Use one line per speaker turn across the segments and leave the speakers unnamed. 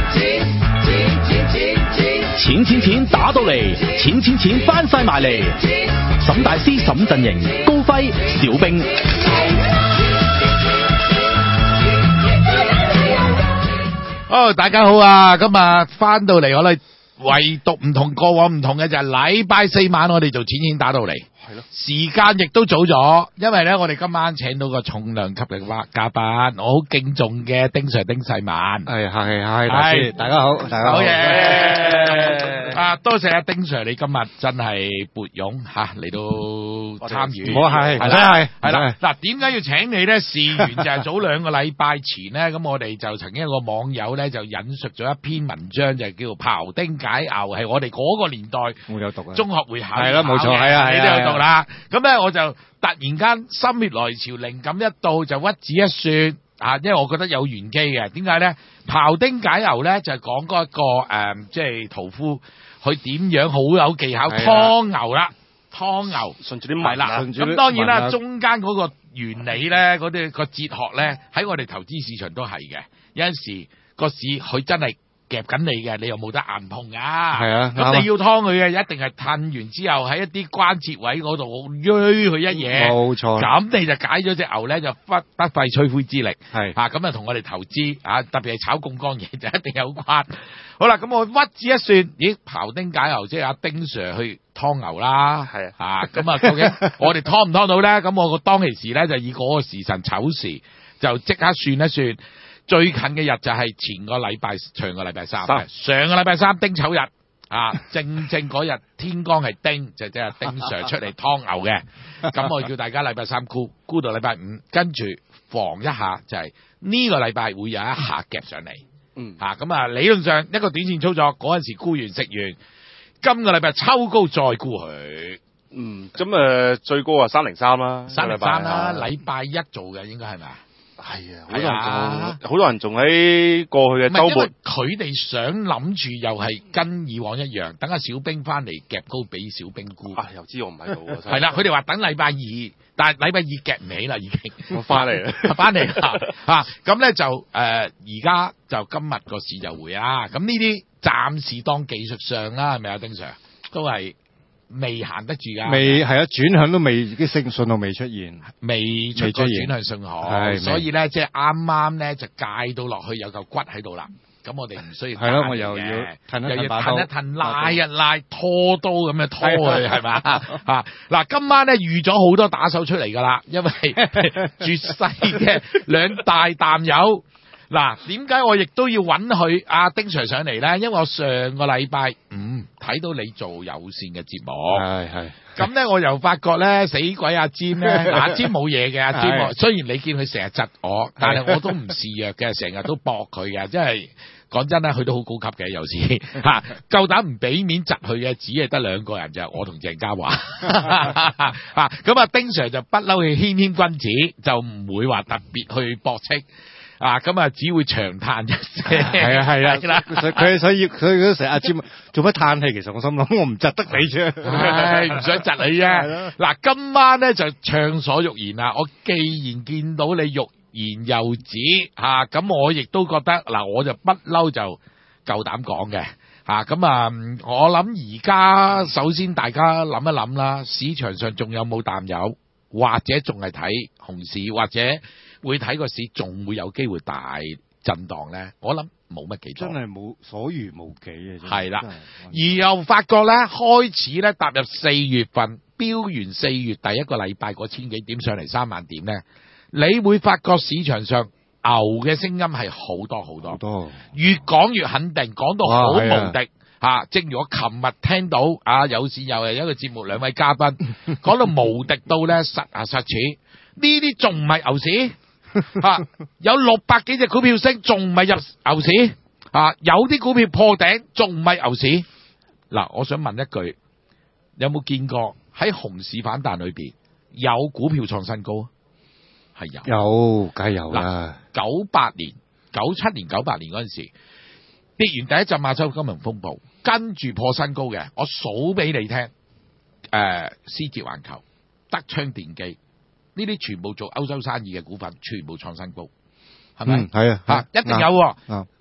錢打到嚟，錢翻晒埋嚟。沈大師、沈陣營、高輝、小冰。
大家好啊！今日翻到嚟，我哋唯獨唔同過往唔同嘅就係禮拜四晚我哋做錢打到嚟。係咯，時間亦都早咗，因為咧我哋今晚請到個重量級嘅嘉賓，我好敬重嘅丁 Sir 丁世文。
係客氣，大師，大家好，大家好。
好嘢！多謝阿丁 Sir， 你今日真係撥冗嚟到參與。
唔好客氣，
係啦。嗱，點解要請你咧？事緣就係早2個禮拜前咧，咁我哋就曾經有個網友咧就引述咗一篇文章，就叫做《庖丁解牛》，係我哋嗰個年代
我有讀啊，
中學會考
係啦，冇錯，係啊，
你都有讀啦。咁咧我就突然間心血來潮，靈感一到就屈指一算因為我覺得有玄機嘅。點解咧？庖丁解牛咧就係講嗰一個即係屠夫，佢點樣好有技巧劏牛啦，劏牛順住啲紋啦。咁當然啦，中間嗰個原理咧，嗰啲個哲學咧，喺我哋投資市場都係嘅。有陣時個市佢真係夾緊你嘅，你又冇得硬碰㗎。係啊，咁你要劏佢嘅，一定係褪完之後喺一啲關節位嗰度鋥佢一嘢。冇錯。咁你就解咗隻牛咧，就不費吹灰之力。係咁啊，同我哋投資特別係炒槓桿嘢就一定有關。好啦，咁我屈指一算，咦，庖丁解牛，即係阿丁 Sir 去劏牛啦。係咁啊，究竟我哋劏唔劏到咧？咁我個當其時咧就以嗰個時辰丑時，就即刻算一算。最近嘅日就係上個禮拜三，上個禮拜三丁丑日正嗰日天光係丁，就即係丁 Sir 出嚟劏牛嘅。咁我叫大家禮拜三沽到禮拜五，跟住防一下就係呢個禮拜會有一下夾上嚟。咁啊理論上一個短線操作嗰陣時沽完食完，今個禮拜抽高再沽佢。
咁最高303啦
，303啦，禮拜一做嘅應該係咪啊？
係啊，好多人仲喺過去嘅週末，
佢哋想諗住又係跟以往一樣，等阿小兵翻嚟夾高俾小兵沽。
又知我唔喺度喎。
係啦，佢哋話等禮拜二，但係禮拜二夾唔起啦，已經。
我翻嚟啦，
翻嚟啦咁咧就而家就今日個市就回啦。咁呢啲暫時當技術上啦，係咪啊，丁 Sir？都係。未行得住㗎，
未係啊，轉向都未，啲信號未出現，
未出個轉向信號，所以咧即係啱啱咧就戒到落去有嚿骨喺度啦。咁我哋唔需要係咯，我又要褪一褪，拉一拉，拖刀咁樣拖佢係嘛嗱，今晚咧預咗好多打手出嚟㗎啦，因為絕世嘅兩大淡友。嗱，點解我亦都要揾佢阿丁 Sir 上嚟咧？因為我上個禮拜五睇到你做有線嘅節目，係咁咧，我又發覺咧死鬼阿詹咧，阿詹冇嘢嘅，阿詹雖然你見佢成日窒我，但係我都唔示弱嘅，成日都駁佢嘅，即係講真咧，佢都好高級嘅，有時夠膽唔俾面窒佢嘅，只係得2個人就我同鄭嘉華咁啊，丁 Sir 就不嬲去謙謙君子，就唔會話特別去駁斥。咁啊，只會長嘆一聲。係啊，
所以佢成日阿詹做乜嘆氣？其實我心諗，我唔窒得你啫，
唔想窒你啫。嗱，今晚咧就暢所欲言啦。我既然見到你欲言又止咁我亦都覺得我就不嬲就夠膽講嘅咁我諗而家首先大家諗一諗啦，市場上仲有冇淡友，或者仲係睇熊市，或者會睇個市仲會有機會大震盪咧？我諗冇乜幾多，
真係冇所餘無幾嘅。
係啦，而又發覺咧，開始咧踏入4月份，飆完4月第一個禮拜嗰千幾點上嚟3萬點咧，你會發覺市場上牛嘅聲音係好多好多，越講越肯定，講到好無敵。正如我琴日聽到有線又係一個節目2位嘉賓講到無敵到咧實似呢啲仲唔係牛市有600幾隻股票升，仲唔係入牛市有啲股票破頂，仲唔係牛市。嗱，我想問一句，有冇見過喺熊市反彈裏邊有股票創新高？係有，
梗係有啦。
97年、98年嗰陣時跌完第一陣亞洲金融風暴，跟住破新高嘅，我數俾你聽。思捷環球、德昌電機呢啲全部做歐洲生意嘅股份，全部創新高，係咪？係啊，一定有。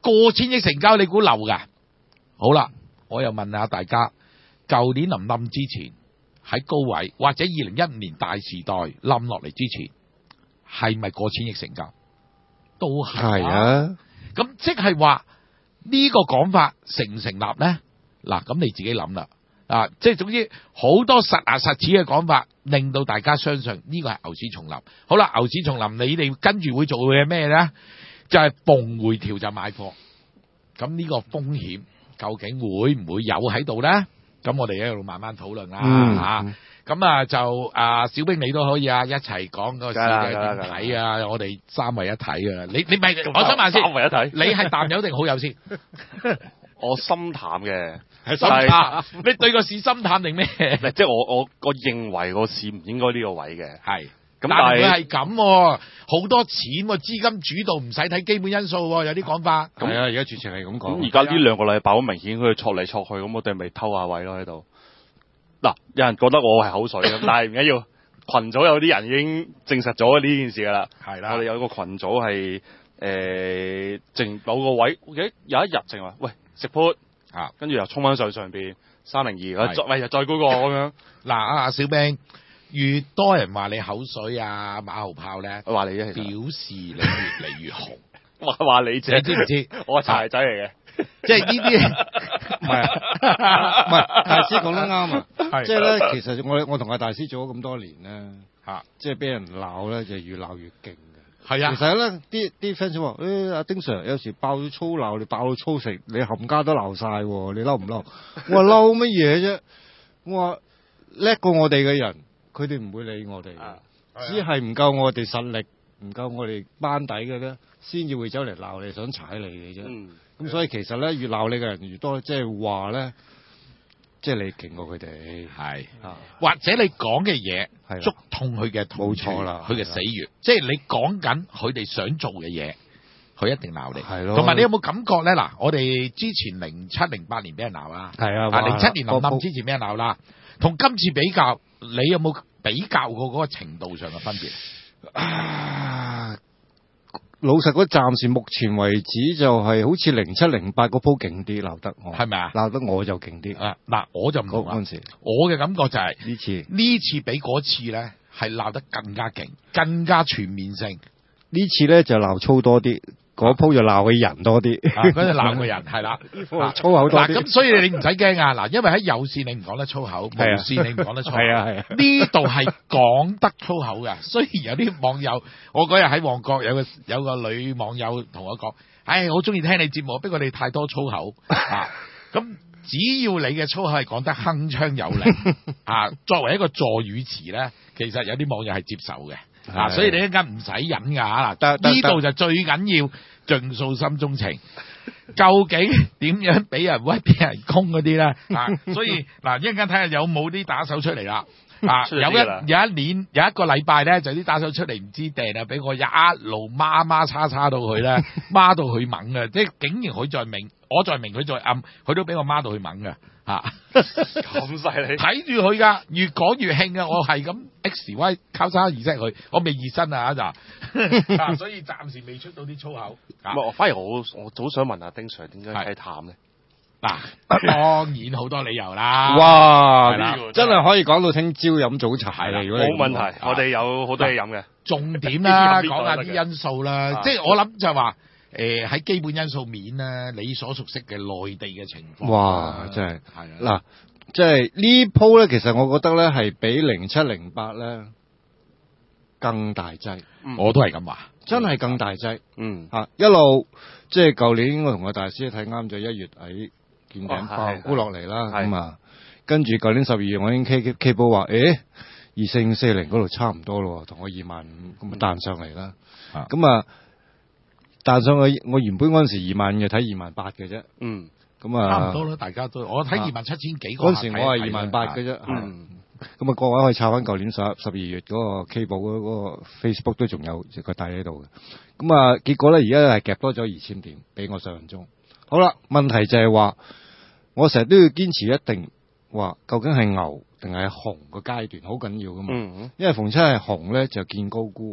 過千億成交，你估流㗎？好啦，我又問下大家，舊年冧之前喺高位，或者2015年大時代冧落嚟之前，係咪過千億成交？都係
啊。
咁即係話呢個講法成唔成立呢？嗱，咁你自己諗啦。即係總之好多實牙實齒嘅講法，令到大家相信呢個係牛市重臨。好啦，牛市重臨，你哋跟住會做嘅咩呢？就係逢回調就買貨。咁呢個風險究竟會唔會有喺度呢？咁我哋一路慢慢討論啦。咁就小兵你都可以一齊講個市嘅點睇啊！我哋三位一體啊！你咪我想問先，
三位一體，
你係淡友定好友先？
我心淡嘅，
係心淡。你對個市心淡定咩？
即係我認為個市唔應該呢個位嘅。
係。
咁
但係佢係咁，好多錢喎，資金主導，唔使睇基本因素喎，有啲講法。
係啊，而家絕情係咁講。
咁而家呢兩個禮拜好明顯，佢戳嚟戳去，咁我哋咪偷下位咯喺度。嗱，有人覺得我係口水咁，但係唔緊要。群組有啲人已經證實咗呢件事㗎啦。係啦，我哋有個群組係淨某個位，有一日淨話喂食 put 跟住又衝翻上邊302，又再高過咁樣。
嗱，阿小兵。越多人話你口水馬後炮咧，
話你啫，
表示你越嚟越紅。
話你啫，
你知唔知？
我係柴仔嚟嘅，
即係呢啲
唔係大師講得啱啊！即係咧，其實我同阿大師做咗咁多年咧，即係俾人鬧咧，就越鬧越勁嘅。係啊，其實咧啲 fans 話阿丁 Sir 有時爆咗粗鬧，你爆到粗食，你冚家都鬧晒，你嬲唔嬲？我話嬲乜嘢啫？我話叻過我哋嘅人。佢哋唔會理我哋，只係唔夠我哋實力，唔夠我哋班底嘅咧，先至會走嚟鬧你，想踩你嘅啫。咁所以其實咧，越鬧你嘅人越多，即係話咧，即係你勁過佢哋，
或者你講嘅嘢觸痛佢嘅痛處，
冇錯啦，
佢嘅死穴，即係你講緊佢哋想做嘅嘢，佢一定鬧你。
係咯，
同埋你有冇感覺咧？嗱，我哋之前07、08年俾人鬧啦，
係啊
，07年冧之前俾人鬧啦，同今次比較。你有冇比較過嗰個程度上嘅分別？
老實講，暫時目前為止就係好似07、08嗰鋪勁啲，鬧得我
係咪啊？
鬧得我就勁啲。
嗱，我就唔同
嗰陣時，
我嘅感覺就係
呢
次比嗰次咧係鬧得更加勁，更加全面性。
呢次咧就鬧粗多啲。嗰鋪就鬧嘅人多啲，
嗰陣鬧嘅人係啦，
粗口多啲。
咁所以你唔使驚啊！嗱，因為喺有線你唔講得粗口，無線你唔講得粗口。係啊。呢度係講得粗口嘅。雖然有啲網友，我嗰日喺旺角有個女網友同我講，好中意聽你節目，不過你太多粗口啊！咁只要你嘅粗口係講得鏗鏘有力作為一個助語詞咧，其實有啲網友係接受嘅。所以你一陣間唔使忍㗎嗱，呢度就最緊要盡訴心中情。究竟點樣俾人屈俾人攻嗰啲咧？所以嗱，一陣間睇下有冇啲打手出嚟啦。有一年有一個禮拜咧，就啲打手出嚟唔知掟俾我一路孖叉到佢咧，孖到佢猛嘅，即係竟然佢在明，我在明佢在暗，佢都俾我孖到佢猛嘅。
咁犀利，
睇住佢噶，越講越興啊！我係咁 XY 交叉儀式佢，我未熱身啊就，所以暫時未出到啲粗口。
反而我早想問下丁 Sir 點解睇淡咧？
當然好多理由啦。
哇，真係可以講到聽朝飲早茶啦。
冇問題，我哋有好多嘢飲嘅。
重點啦，講下啲因素啦，即係我諗就係話。喺基本因素面咧，你所熟悉嘅內地嘅情況，
哇！真係嗱，即係呢鋪咧，其實我覺得咧係比07、08咧更大劑。
我都係咁話，
真係更大劑。一路即係舊年我同個大師睇啱咗1月喺見頂爆沽落嚟啦，咁跟住舊年12月我已經 K 波話，2440嗰度差唔多咯，同我25,000咁彈上嚟啦，咁彈上去，我原本嗰陣時25,000嘅睇28,000嘅啫。咁
差唔多啦，大家都我睇27,000幾個。
嗰陣時我係28,000嘅啫。咁各位可以抄翻舊年12月嗰個 K 寶嗰個 Facebook 都仲有個底喺度嘅。咁結果咧而家係夾多咗2,000點，比我想象中。好啦，問題就係話，我成日都要堅持一定話，究竟係牛定係熊個階段好緊要噶嘛。因為逢親係熊咧就見高沽。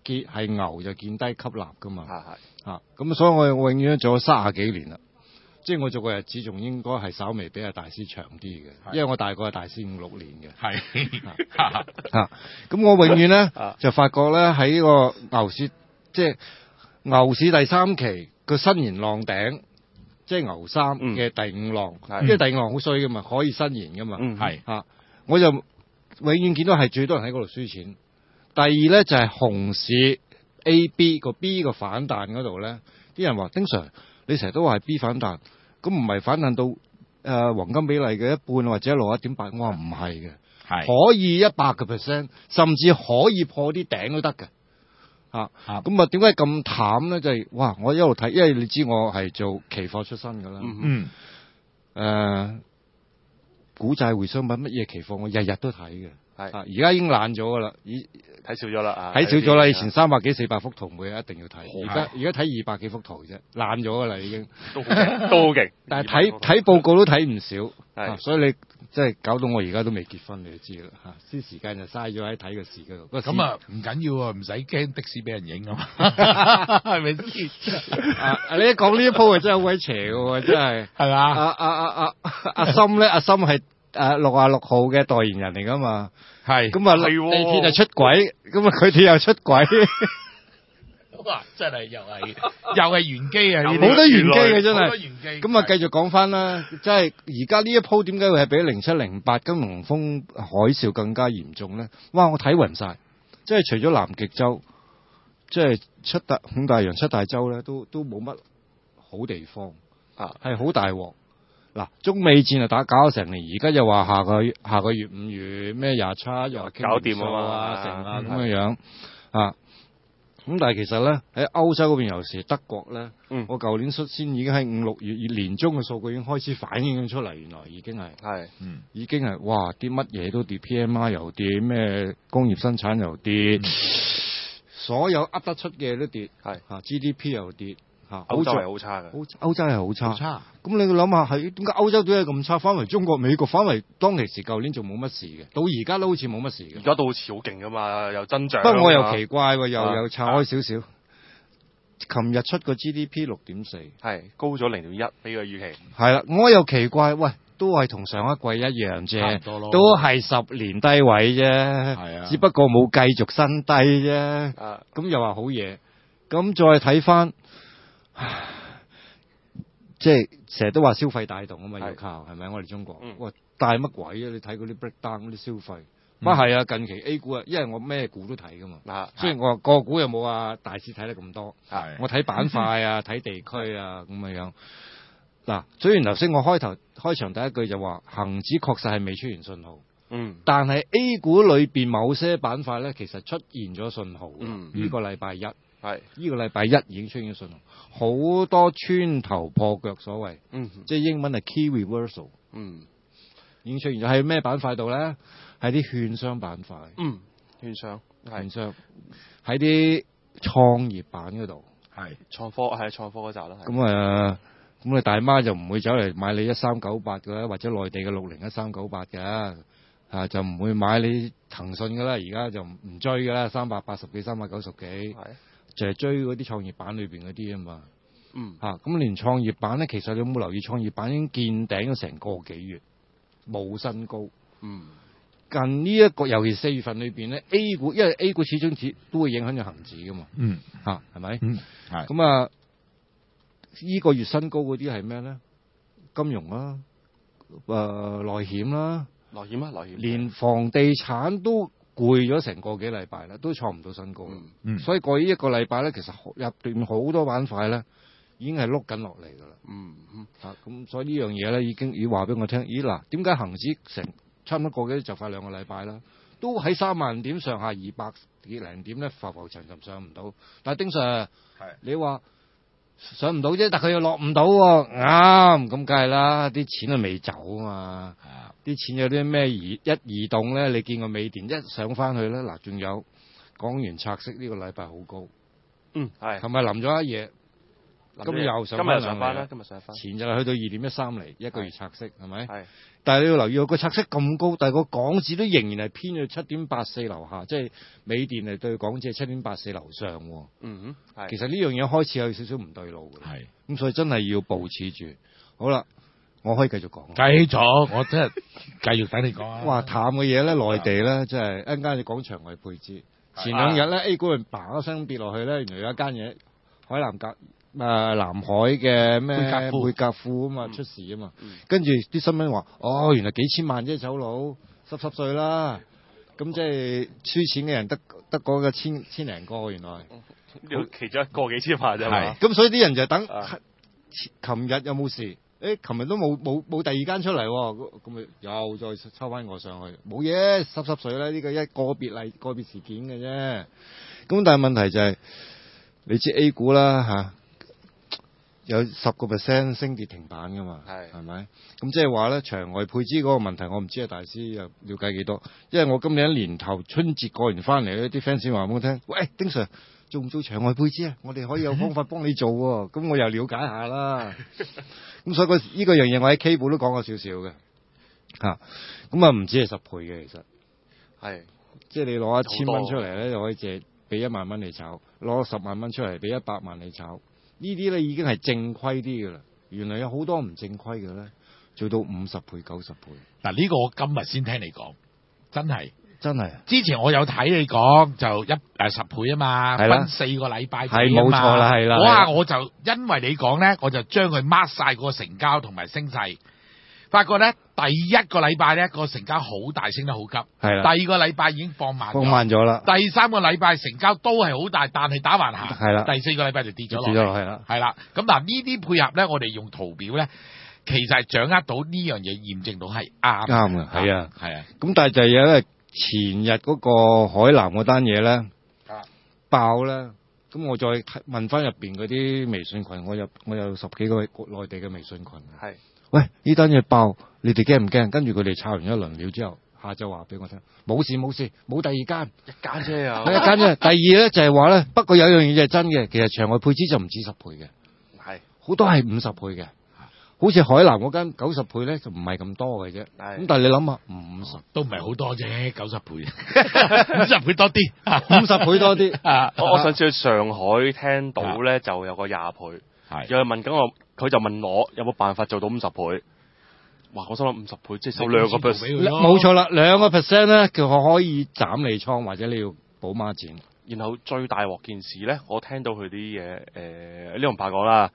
係牛就見低吸納噶嘛。咁所以我永遠都做咗30幾年啦。即係我做個日子仲應該係稍微比阿大師長啲嘅，因為我大過阿大師5、6年嘅。咁我永遠咧就發覺咧喺個牛市，即係牛市第3期個伸延浪頂，即係牛3嘅第5浪，因為第5浪好衰噶嘛，可以伸延噶嘛。我就永遠見到係最多人喺嗰度輸錢。第二咧就係熊市 A、B 個 B 個反彈嗰度咧，啲人話丁 Sir，你成日都話係 B 反彈。咁唔係反彈到黃金比例嘅一半或者61.8，我話唔係嘅，可以100%，甚至可以破啲頂都得嘅。咁啊點解咁淡咧？就係哇！我一路睇，因為你知我係做期貨出身㗎啦。股債匯商品乜嘢期貨，我日日都睇嘅。而家已經懶咗㗎啦，
睇少咗啦，
睇少咗啦。以前300幾400幅圖每日一定要睇，而家睇200幾幅圖啫，懶咗㗎啦已經。
都好勁，
但係睇報告都睇唔少，所以你即係搞到我而家都未結婚，你就知啦啲時間就嘥咗喺睇個市嗰度。
咁啊唔緊要喎，唔使驚的士俾人影啊嘛，係咪先？
你一講呢一鋪真係好鬼邪嘅喎，真係。係嘛？阿森咧，阿森係66號嘅代言人嚟噶嘛？係。咁啊，地鐵就出軌，咁啊佢哋又出軌。
哇！真係又係玄機啊！好
多玄機嘅真係。
好多玄機。
咁啊，繼續講翻啦，即係而家呢一鋪點解會係比07、08金融風海嘯更加嚴重咧？哇！我睇暈晒，即係除咗南極洲，即係五大洋7大洲咧，都冇乜好地方係好大鑊。嗱，中美戰啊搞咗成年，而家又話下個月5月咩27又話
搞掂啊嘛，
成啊咁樣咁但係其實咧喺歐洲嗰邊尤其是德國咧，我舊年率先已經喺5、6月年中嘅數據已經開始反映出嚟，原來已經係已經係哇啲乜嘢都跌 ，PMI 又跌，咩工業生產又跌，所有噏得出嘅都跌，GDP 又跌。
歐洲係好差嘅，
歐洲係好差。咁你諗下係點解歐洲都係咁差？翻嚟中國、美國，翻嚟當其時舊年仲冇乜事嘅，到而家都好似冇乜事嘅。
而家都好似好勁噶嘛，又增長。
不過我又奇怪喎，又拆開少少。琴日出個 GDP 6.4，
係高咗0.1比個預期。
係啦，我又奇怪，喂，都係同上一季一樣啫，都係10年低位啫，只不過冇繼續新低啫。咁又話好嘢，咁再睇翻。即係成日都話消費帶動啊嘛，要靠係咪？我哋中國，哇帶乜鬼啊？你睇嗰啲 breakdown 嗰啲消費，係啊，近期 A 股啊，因為我咩股都睇噶嘛。雖然我個股又冇話大師睇得咁多，我睇板塊啊，睇地區啊咁樣。嗱，雖然頭先我開場第一句就話恒指確實係未出現信號，但係 A 股裏邊某些板塊咧，其實出現咗信號。呢個禮拜一。呢個禮拜一已經出現咗信號，好多穿頭破腳所謂，即係英文係 key reversal，已經出現咗喺咩板塊度咧？喺啲券商板塊，
券商
喺啲創業板嗰度，
創科嗰扎啦。
咁你大媽就唔會走嚟買你1398嘅，或者內地嘅601398嘅，就唔會買你騰訊嘅啦。而家就唔追嘅啦，380幾、390幾。就係追嗰啲創業板裏邊嗰啲啊嘛，咁連創業板咧，其實你有冇留意創業板已經見頂咗成個幾月，冇新高。近呢一個，尤其4月份裏邊咧 ，A 股因為 A 股始終都會影響咗恒指噶嘛，係咪？咁啊，呢個月新高嗰啲係咩咧？金融啦，內險啦，
內險，
連房地產都攰咗成個幾禮拜啦，都創唔到新高。所以過呢一個禮拜咧，其實入邊好多板塊咧，已經係碌緊落嚟噶啦。咁所以呢樣嘢咧，已經要話俾我聽。嗱，點解恒指成差唔多過幾就快2個禮拜啦，都喺3萬點上下200幾零點咧，浮浮沉沉上唔到。但係丁 Sir，你話上唔到啫，但佢又落唔到喎。啱，咁梗係啦，啲錢都未走啊嘛。啲錢有啲咩移動咧？你見過美電一上翻去咧？嗱，仲有港元拆息呢個禮拜好高。琴日臨咗一夜， 今日又上翻啦，
今日上翻。
前日去到2.13厘，一個月拆息係咪？係。但係你要留意個拆息咁高，但係個港紙都仍然係偏去7.84樓下，即係美電係對港紙係7.84樓上。
嗯哼，
其實呢樣嘢開始有少少唔對路嘅。係。咁所以真係要部署住。好啦，我可以繼續講。
繼續，我真係繼續等你講啊。
哇，淡嘅嘢咧，內地咧，即係一陣間你講場外配置。前兩日咧 A 股係嘭一聲跌落去咧，原來有一間嘢南海嘅咩貝格富啊嘛出事啊嘛，跟住啲新聞話，原來幾千萬啫走佬，濕碎啦，咁即係輸錢嘅人得嗰個千零個原來，
其中一個幾千萬啫嘛，
咁所以啲人就等，琴日有冇事？琴日都冇第二間出嚟喎，咁咪又再抽翻我上去，冇嘢濕碎啦，呢個一個別事件嘅啫，咁但係問題就係，你知 A 股啦有10% 升跌停板噶嘛，係咪？咁即係話咧，場外配資嗰個問題，我唔知啊，大師又了解幾多？因為我今年年頭春節過完翻嚟咧，啲 fans 話俾我聽，喂，丁 Sir 做唔做場外配資啊？我哋可以有方法幫你做喎。咁我又了解下啦。咁所以呢個樣嘢，我喺 K 股都講過少少嘅。咁唔止係10倍嘅，其實係，即係你攞1000蚊出嚟咧，就可以借俾1萬蚊你炒；攞10萬蚊出嚟俾100萬你炒。呢啲咧已經係正規啲嘅啦，原來有好多唔正規嘅咧，做到50倍、90倍。
嗱，呢個我今日先聽你講，真係。之前我有睇你講就10倍啊嘛，分4個禮拜
係冇錯啦，係啦。
哇！我就因為你講咧，我就將佢 mark 晒個成交同埋升勢，發覺咧第一個禮拜咧個成交好大，升得好急。係啦。第二個禮拜已經放慢咗啦。第3個禮拜成交都係好大，但係打橫行。係啦。第4個禮拜就跌咗落嚟。係啦。咁嗱呢啲配合咧，我哋用圖表咧，其實係掌握到呢樣嘢，驗證到係啱
嘅。係啊。係啊。咁但係就係因為前日嗰個海南嗰單嘢咧爆咧，咁我再問翻入邊嗰啲微信群，我有10幾個內地嘅微信群。係。喂，呢單嘢爆，你哋驚唔驚？跟住佢哋炒完一輪料之後，下晝話俾我聽，冇事，冇第二間，
一間啫又。
係一間啫。第二咧就係話咧，不過有樣嘢就係真嘅，其實場外配資就唔止10倍嘅，係好多係50倍嘅。好似海南嗰間90倍咧，就唔係咁多嘅啫。咁但係你諗下，50
都唔係好多啫，90倍，50倍多啲
，50倍多啲。
我上次去上海聽到咧，就有個20倍，有人問緊我，佢就問我有冇辦法做到50倍。哇！我心諗50倍即係收2%，
冇錯啦，2% 咧，佢可以斬你倉，或者你要補孖展。
然後最大鑊件事咧，我聽到佢啲嘢，呢度唔怕講啦，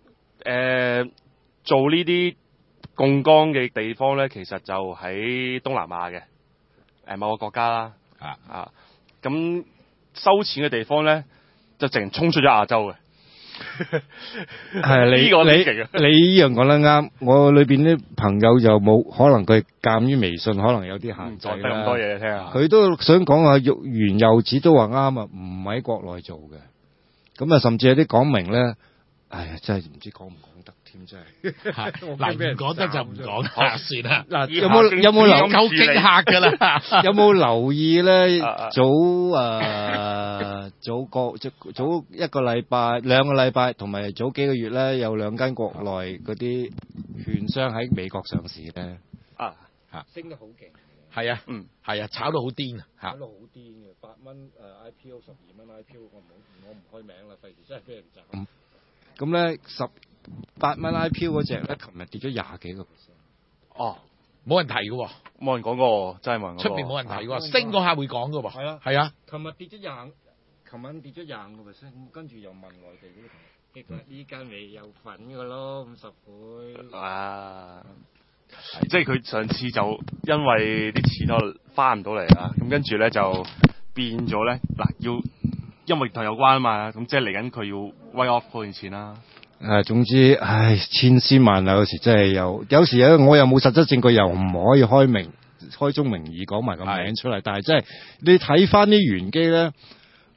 做呢啲槓桿嘅地方咧，其實就喺東南亞嘅某個國家啦。咁收錢嘅地方咧，就淨衝出咗亞洲嘅。
係你呢樣講得啱。我裏邊啲朋友就冇可能佢鑑於微信可能有啲限制啦。
咁多嘢聽下。
佢都想講下原柚子都話啱啊，唔喺國內做嘅。咁啊，甚至有啲講明咧，真係唔知講唔講得添，真係。
嗱，唔講得就唔講，算啦。
嗱，有冇留
夠驚嚇㗎啦？
有冇留意咧？早一個禮拜、2個禮拜，同埋早幾個月咧，有2間國內嗰啲券商喺美國上市咧。升得好勁。
係啊，係啊，炒到好癲啊！
炒到好癲嘅，8蚊IPO，12蚊IPO，我唔開名啦，費事真係俾人斬。咁咧18蚊 IPO 嗰隻咧，琴日跌咗20幾個%。
哦，
冇人提嘅喎，
冇人講過，真係冇人講過。
出邊冇人提喎，升嗰下會講嘅喎。
係啊，
係啊。
琴日跌咗琴晚跌咗25%，跟住又問內地嗰啲朋友，結果呢間未有份嘅咯，50倍。
即係佢上次就因為啲錢都翻唔到嚟啦，咁跟住咧就變咗咧要因為同有關啊嘛，咁即係嚟緊佢要 write off 嗰段錢啦。
總之，千絲萬縷，有時真係有時我又冇實質證據，又唔可以開宗明義講埋個名出嚟。但係真係你睇翻啲玄機咧，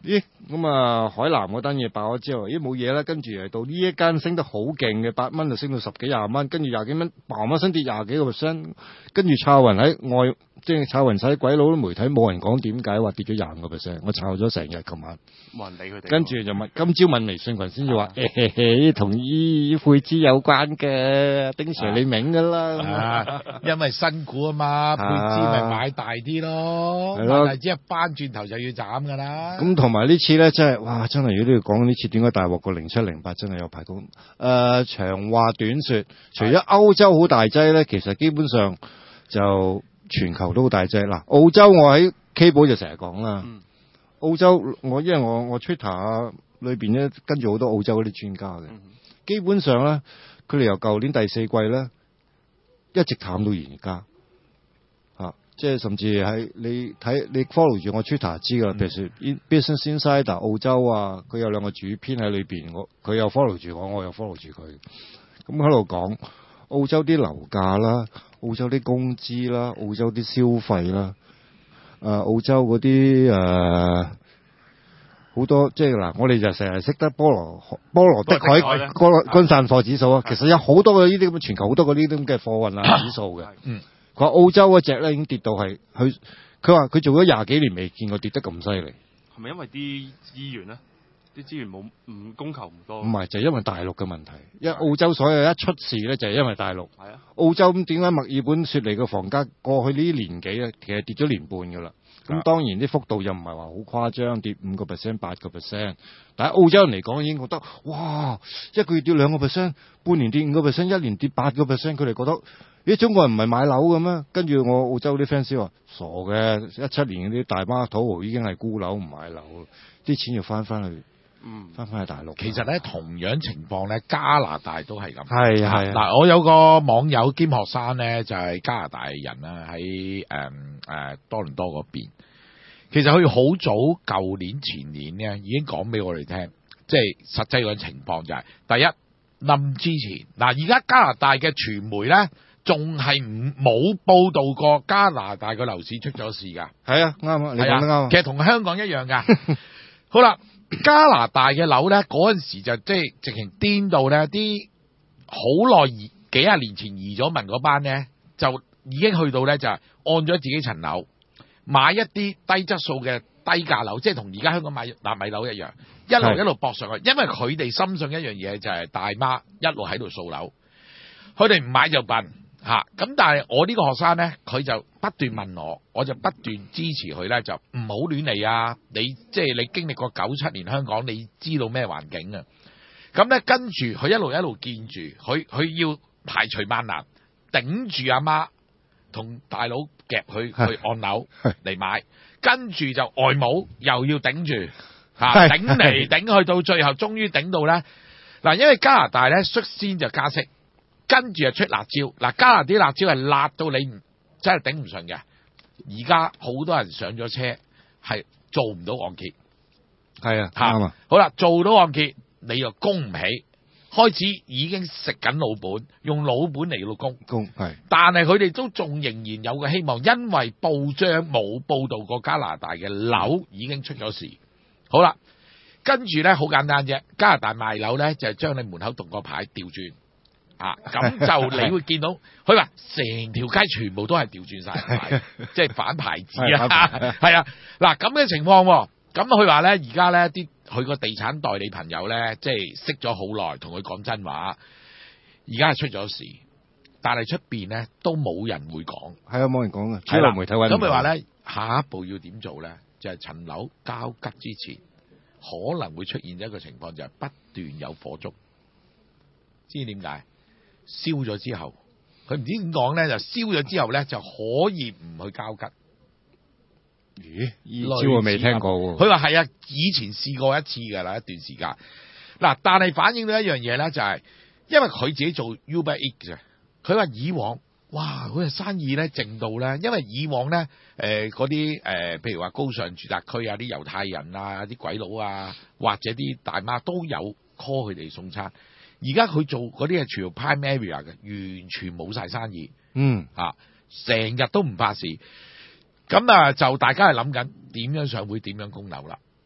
咦，咁啊，海南嗰單嘢爆咗之後，咦冇嘢啦，跟住嚟到呢一間升得好勁嘅8蚊就升到10幾20蚊，跟住20幾蚊，嘭一聲跌20幾個%，跟住炒雲喺外，即係炒雲使鬼佬啲媒體冇人講點解話跌咗25%，我炒咗成日琴晚，
冇人理佢哋。跟
住就問今朝問微信群先至話，同依配資有關嘅，丁 Sir 你明㗎啦，
因為新股啊嘛，配資咪買大啲咯，買大啲一翻轉頭就要斬㗎啦。
咁同埋呢次咧，真係哇！真係如果都要講呢次點解大鑊過0708，真係有排講。長話短說，除咗歐洲好大劑咧，其實基本上就全球都好大劑。嗱，澳洲我喺 K 寶就成日講啦。澳洲因為我 Twitter 裏邊咧跟住好多澳洲嗰啲專家嘅，基本上咧佢哋由舊年第4季咧一直淡到而家。即係甚至係你 follow 住我 Twitter 知㗎，譬如 Business Insider 澳洲啊，佢有2個主編喺裏邊，佢又 follow 住我，我又 follow 住佢。咁喺度講澳洲啲樓價啦，澳洲啲工資啦，澳洲啲消費啦，澳洲嗰啲好多即係嗱，我哋就成日識得波羅的海均散貨指數啊，其實有好多嘅呢啲咁全球好多嘅呢啲咁嘅貨運啊指數嘅。佢話澳洲嗰隻咧已經跌到係佢話佢做咗20幾年未見過跌得咁犀利。
係咪因為啲資源咧？啲資源唔供求唔多？
唔係，就係因為大陸嘅問題。因為澳洲所有一出事咧，就係因為大陸。
係啊。
澳洲咁點解墨爾本雪梨嘅房價過去呢年幾咧，其實跌咗年半㗎啦。咁當然啲幅度又唔係話好誇張，跌5%、8%。但係澳洲人嚟講已經覺得哇，一個月跌2%，半年跌5%，一年跌8%，佢哋覺得。咦，中國人唔係買樓嘅咩？跟住我澳洲啲 fans 話傻嘅，17年嗰啲大媽土豪已經係沽樓唔買樓，啲錢要翻去，翻去大陸。
其實咧同樣情況咧，加拿大都係咁。
係啊。
嗱，我有個網友兼學生咧，就係加拿大人啦，喺多倫多嗰邊。其實佢好早舊年前年咧已經講俾我哋聽，即係實際嘅情況就係第一冧之前嗱，而家加拿大嘅傳媒咧。仲係冇報道過加拿大嘅樓市出咗事㗎。
係啊，啱啊，你講得啱。
其實同香港一樣㗎。好啦，加拿大嘅樓咧，嗰陣時就即係直情顛到咧，啲好耐幾廿年前移咗民嗰班咧，就已經去到咧就係按咗自己層樓，買一啲低質素嘅低價樓，即係同而家香港買納米樓一樣，一路搏上去。因為佢哋深信一樣嘢就係大媽一路喺度掃樓，佢哋唔買就笨。咁但係我呢個學生咧，佢就不斷問我，我就不斷支持佢咧，就唔好亂嚟啊！你即係你經歷過97年香港，你知道咩環境啊？咁咧跟住佢一路見住，佢要排除萬難，頂住阿媽同大佬夾去按樓嚟買，跟住就外母又要頂住頂嚟頂去，到最後終於頂到咧嗱，因為加拿大咧率先就加息。跟住就出辣椒，嗱，加拿大啲辣椒係辣到你真係頂唔順嘅。而家好多人上咗車係做唔到按揭，
係啊，啱啊。
好啦，做到按揭你又供唔起，開始已經食緊老本，用老本嚟到供
係。
但係佢哋都仲仍然有個希望，因為報章冇報導過加拿大嘅樓已經出咗事。好啦，跟住咧好簡單啫，加拿大賣樓咧就係將你門口棟個牌調轉。咁就你會見到，佢話成條街全部都係調轉晒，即係反牌子啊，係啊，嗱咁嘅情況，咁佢話咧，而家咧佢個地產代理朋友咧，即係識咗好耐，同佢講真話，而家係出咗事，但係出邊咧都冇人會講，
係啊，冇人講嘅，主流媒體揾唔到。
咁佢話咧，下一步要點做咧？就係層樓交吉之前，可能會出現一個情況，就係不斷有火燭，知點解？燒咗之後，佢唔知點講咧，就燒咗之後咧就可以唔去交吉。
咦？呢招我未聽過喎。
佢話係啊，以前試過一次㗎啦，一段時間。嗱，但係反映到一樣嘢咧，就係因為佢自己做 Uber Eats 啫。佢話以往哇，佢嘅生意咧靜到咧，因為以往咧嗰啲譬如話高尚住宅區啊，啲猶太人啊，啲鬼佬啊，或者啲大媽都有 call 佢哋送餐。而家佢做嗰啲係全部 prime area 嘅，完全冇晒生意。成日都唔發事。咁啊，就大家係諗緊點樣上會點樣供樓啦。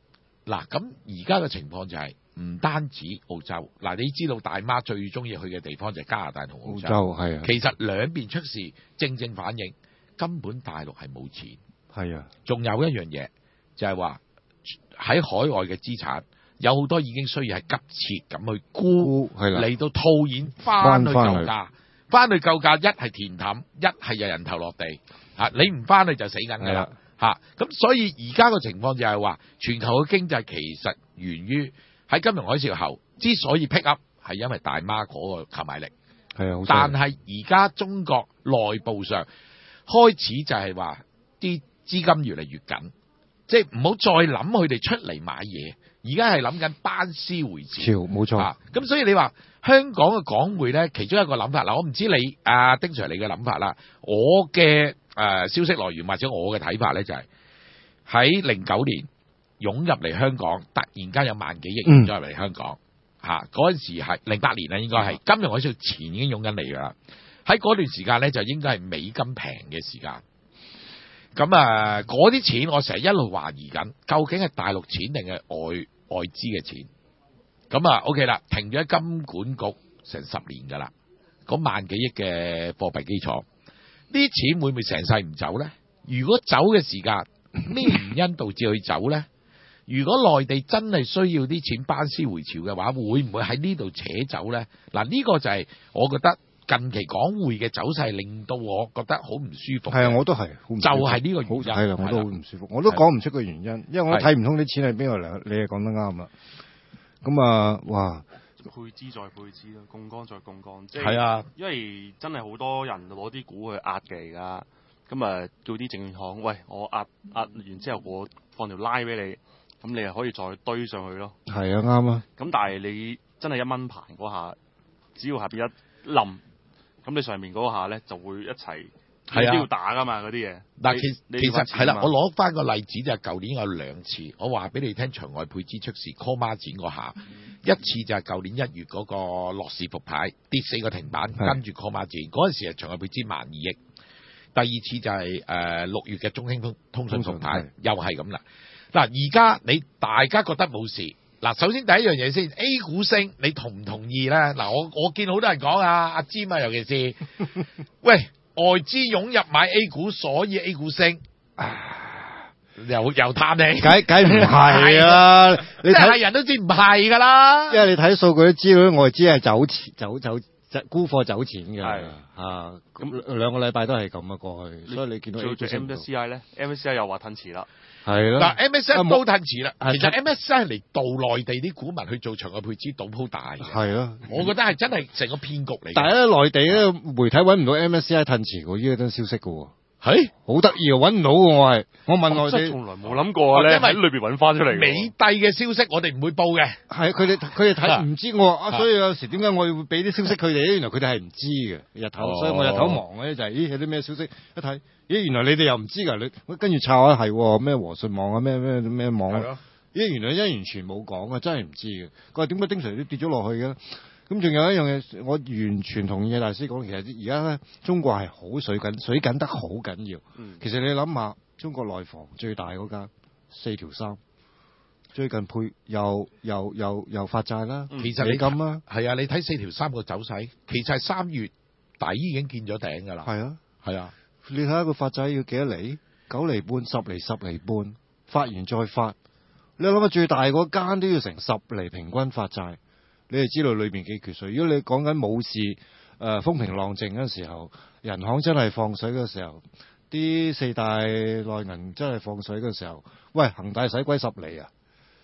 嗱，咁而家嘅情況就係唔單止澳洲，嗱，你知道大媽最中意去嘅地方就係加拿大同澳洲，
係啊。
其實兩邊出事，正反映根本大陸係冇錢。
係啊。仲
有一樣嘢就係話喺海外嘅資產有好多已經需要係急切咁去沽，嚟到套現翻去舊價，翻去舊價一係填氹，一係有人頭落地嚇，你唔翻去就死緊㗎啦嚇。咁所以而家個情況就係話，全球嘅經濟其實源於喺金融海嘯後之所以 pick up 係因為大媽嗰個購買力，係啊。但係而家中國內部上開始就係話啲資金越嚟越緊，即係唔好再諗佢哋出嚟買嘢，而家係諗緊班師回朝，
冇錯。
咁所以你話香港嘅港匯咧，其中一個諗法嗱，我唔知你丁 Sir 你嘅諗法啦，我嘅消息來源或者我嘅睇法咧就係喺09年湧入嚟香港，突然間有萬幾億湧咗入嚟香港嗰陣時係08年啦，應該係金融海嘯前已經湧緊嚟㗎啦。喺嗰段時間咧就應該係美金平嘅時間。咁嗰啲錢我成日一路懷疑緊，究竟係大陸錢定係外資嘅錢？咁OK 啦，停咗喺金管局成10年㗎啦，嗰萬幾億嘅貨幣基礎，呢啲錢會唔會成世唔走咧？如果走嘅時間，咩原因導致佢走咧？如果內地真係需要啲錢班師回朝嘅話，會唔會喺呢度扯走咧？嗱，呢個就係我覺得近期港匯嘅走勢令到我覺得好唔舒服。係啊，
我都係，就
係呢個原因。
係啦，我都好唔舒服，我都講唔出個原因，因為我睇唔通啲錢係邊度嚟。你係講得啱啦。咁哇！
配資再配資咯，槓桿再槓桿，即係因為真係好多人攞啲股去壓嘅而家，咁叫啲證券行，喂，我壓完之後，我放條拉俾你，咁你又可以再堆上去咯。
係啊，啱啊。咁
但係你真係1蚊盤嗰下，只要下邊一冧，咁你上面嗰下咧就會一齊。係啊，都要打噶嘛嗰啲嘢。但其實係啦，我攞翻個例子就係舊年有2次，我話俾你聽，場外配資出事 call 孖展嗰下，一次就係舊年1月嗰個樂視復牌跌4個停板，跟住 call 孖展嗰陣時係場外配資12000億。第二次就係6月嘅中興通訊復牌，又係咁啦。嗱，而家你大家覺得冇事，嗱，首先第一樣嘢先 ，A 股升，你同唔同意咧？嗱，我見好多人講阿詹啊，尤其是喂。外資湧入買 A 股，所以 A 股升，又嘆氣，
梗唔係啊！
你睇人都知唔係噶啦，
因為你睇數據都知道，外資係走沽貨走錢嘅，咁2個禮拜都係咁啊過去，所以你見到
MSCI 咧 ，MSCI 又話褪遲啦，
係咯，
嗱 MSCI 都褪遲啦，其實 MSCI 係嚟導內地啲股民去做場外配資，賭鋪大嘅，係咯，我覺得係真係成個騙局嚟。
但係咧，內地咧媒體揾唔到 MSCI 褪遲喎，呢個真消息嘅喎。係好得意啊！揾唔到嘅我問內地，
從來冇諗過咧喺裏邊揾翻出嚟。
美帝嘅消息我哋唔會報嘅，
係佢哋睇唔知我所以有時點解我會俾啲消息佢哋？原來佢哋係唔知嘅日頭，所以我日頭忙咧就係有啲咩消息一睇，原來你哋又唔知㗎，你跟住抄下係咩和信網啊咩網啊，原來完全冇講啊，真係唔知嘅。佢話點解經常都跌咗落去嘅？咁仲有一樣嘢，我完全同意大師講，其實而家咧中國係好水緊得好緊要。其實你諗下，中國內房最大嗰間4條3，最近配又發債啦，
其實你咁啊，係啊，你睇4條3個走勢，其實係3月底已經見咗頂㗎啦。係啊，
你睇下個發債要幾多厘？9厘半、10厘、10厘半，發完再發。你諗下最大嗰間都要成10厘平均發債。你係知道裏邊幾缺水。如果你講緊冇事，風平浪靜嗰時候，人行真係放水嘅時候，啲4大內銀真係放水嘅時候，喂，恒大使鬼10厘啊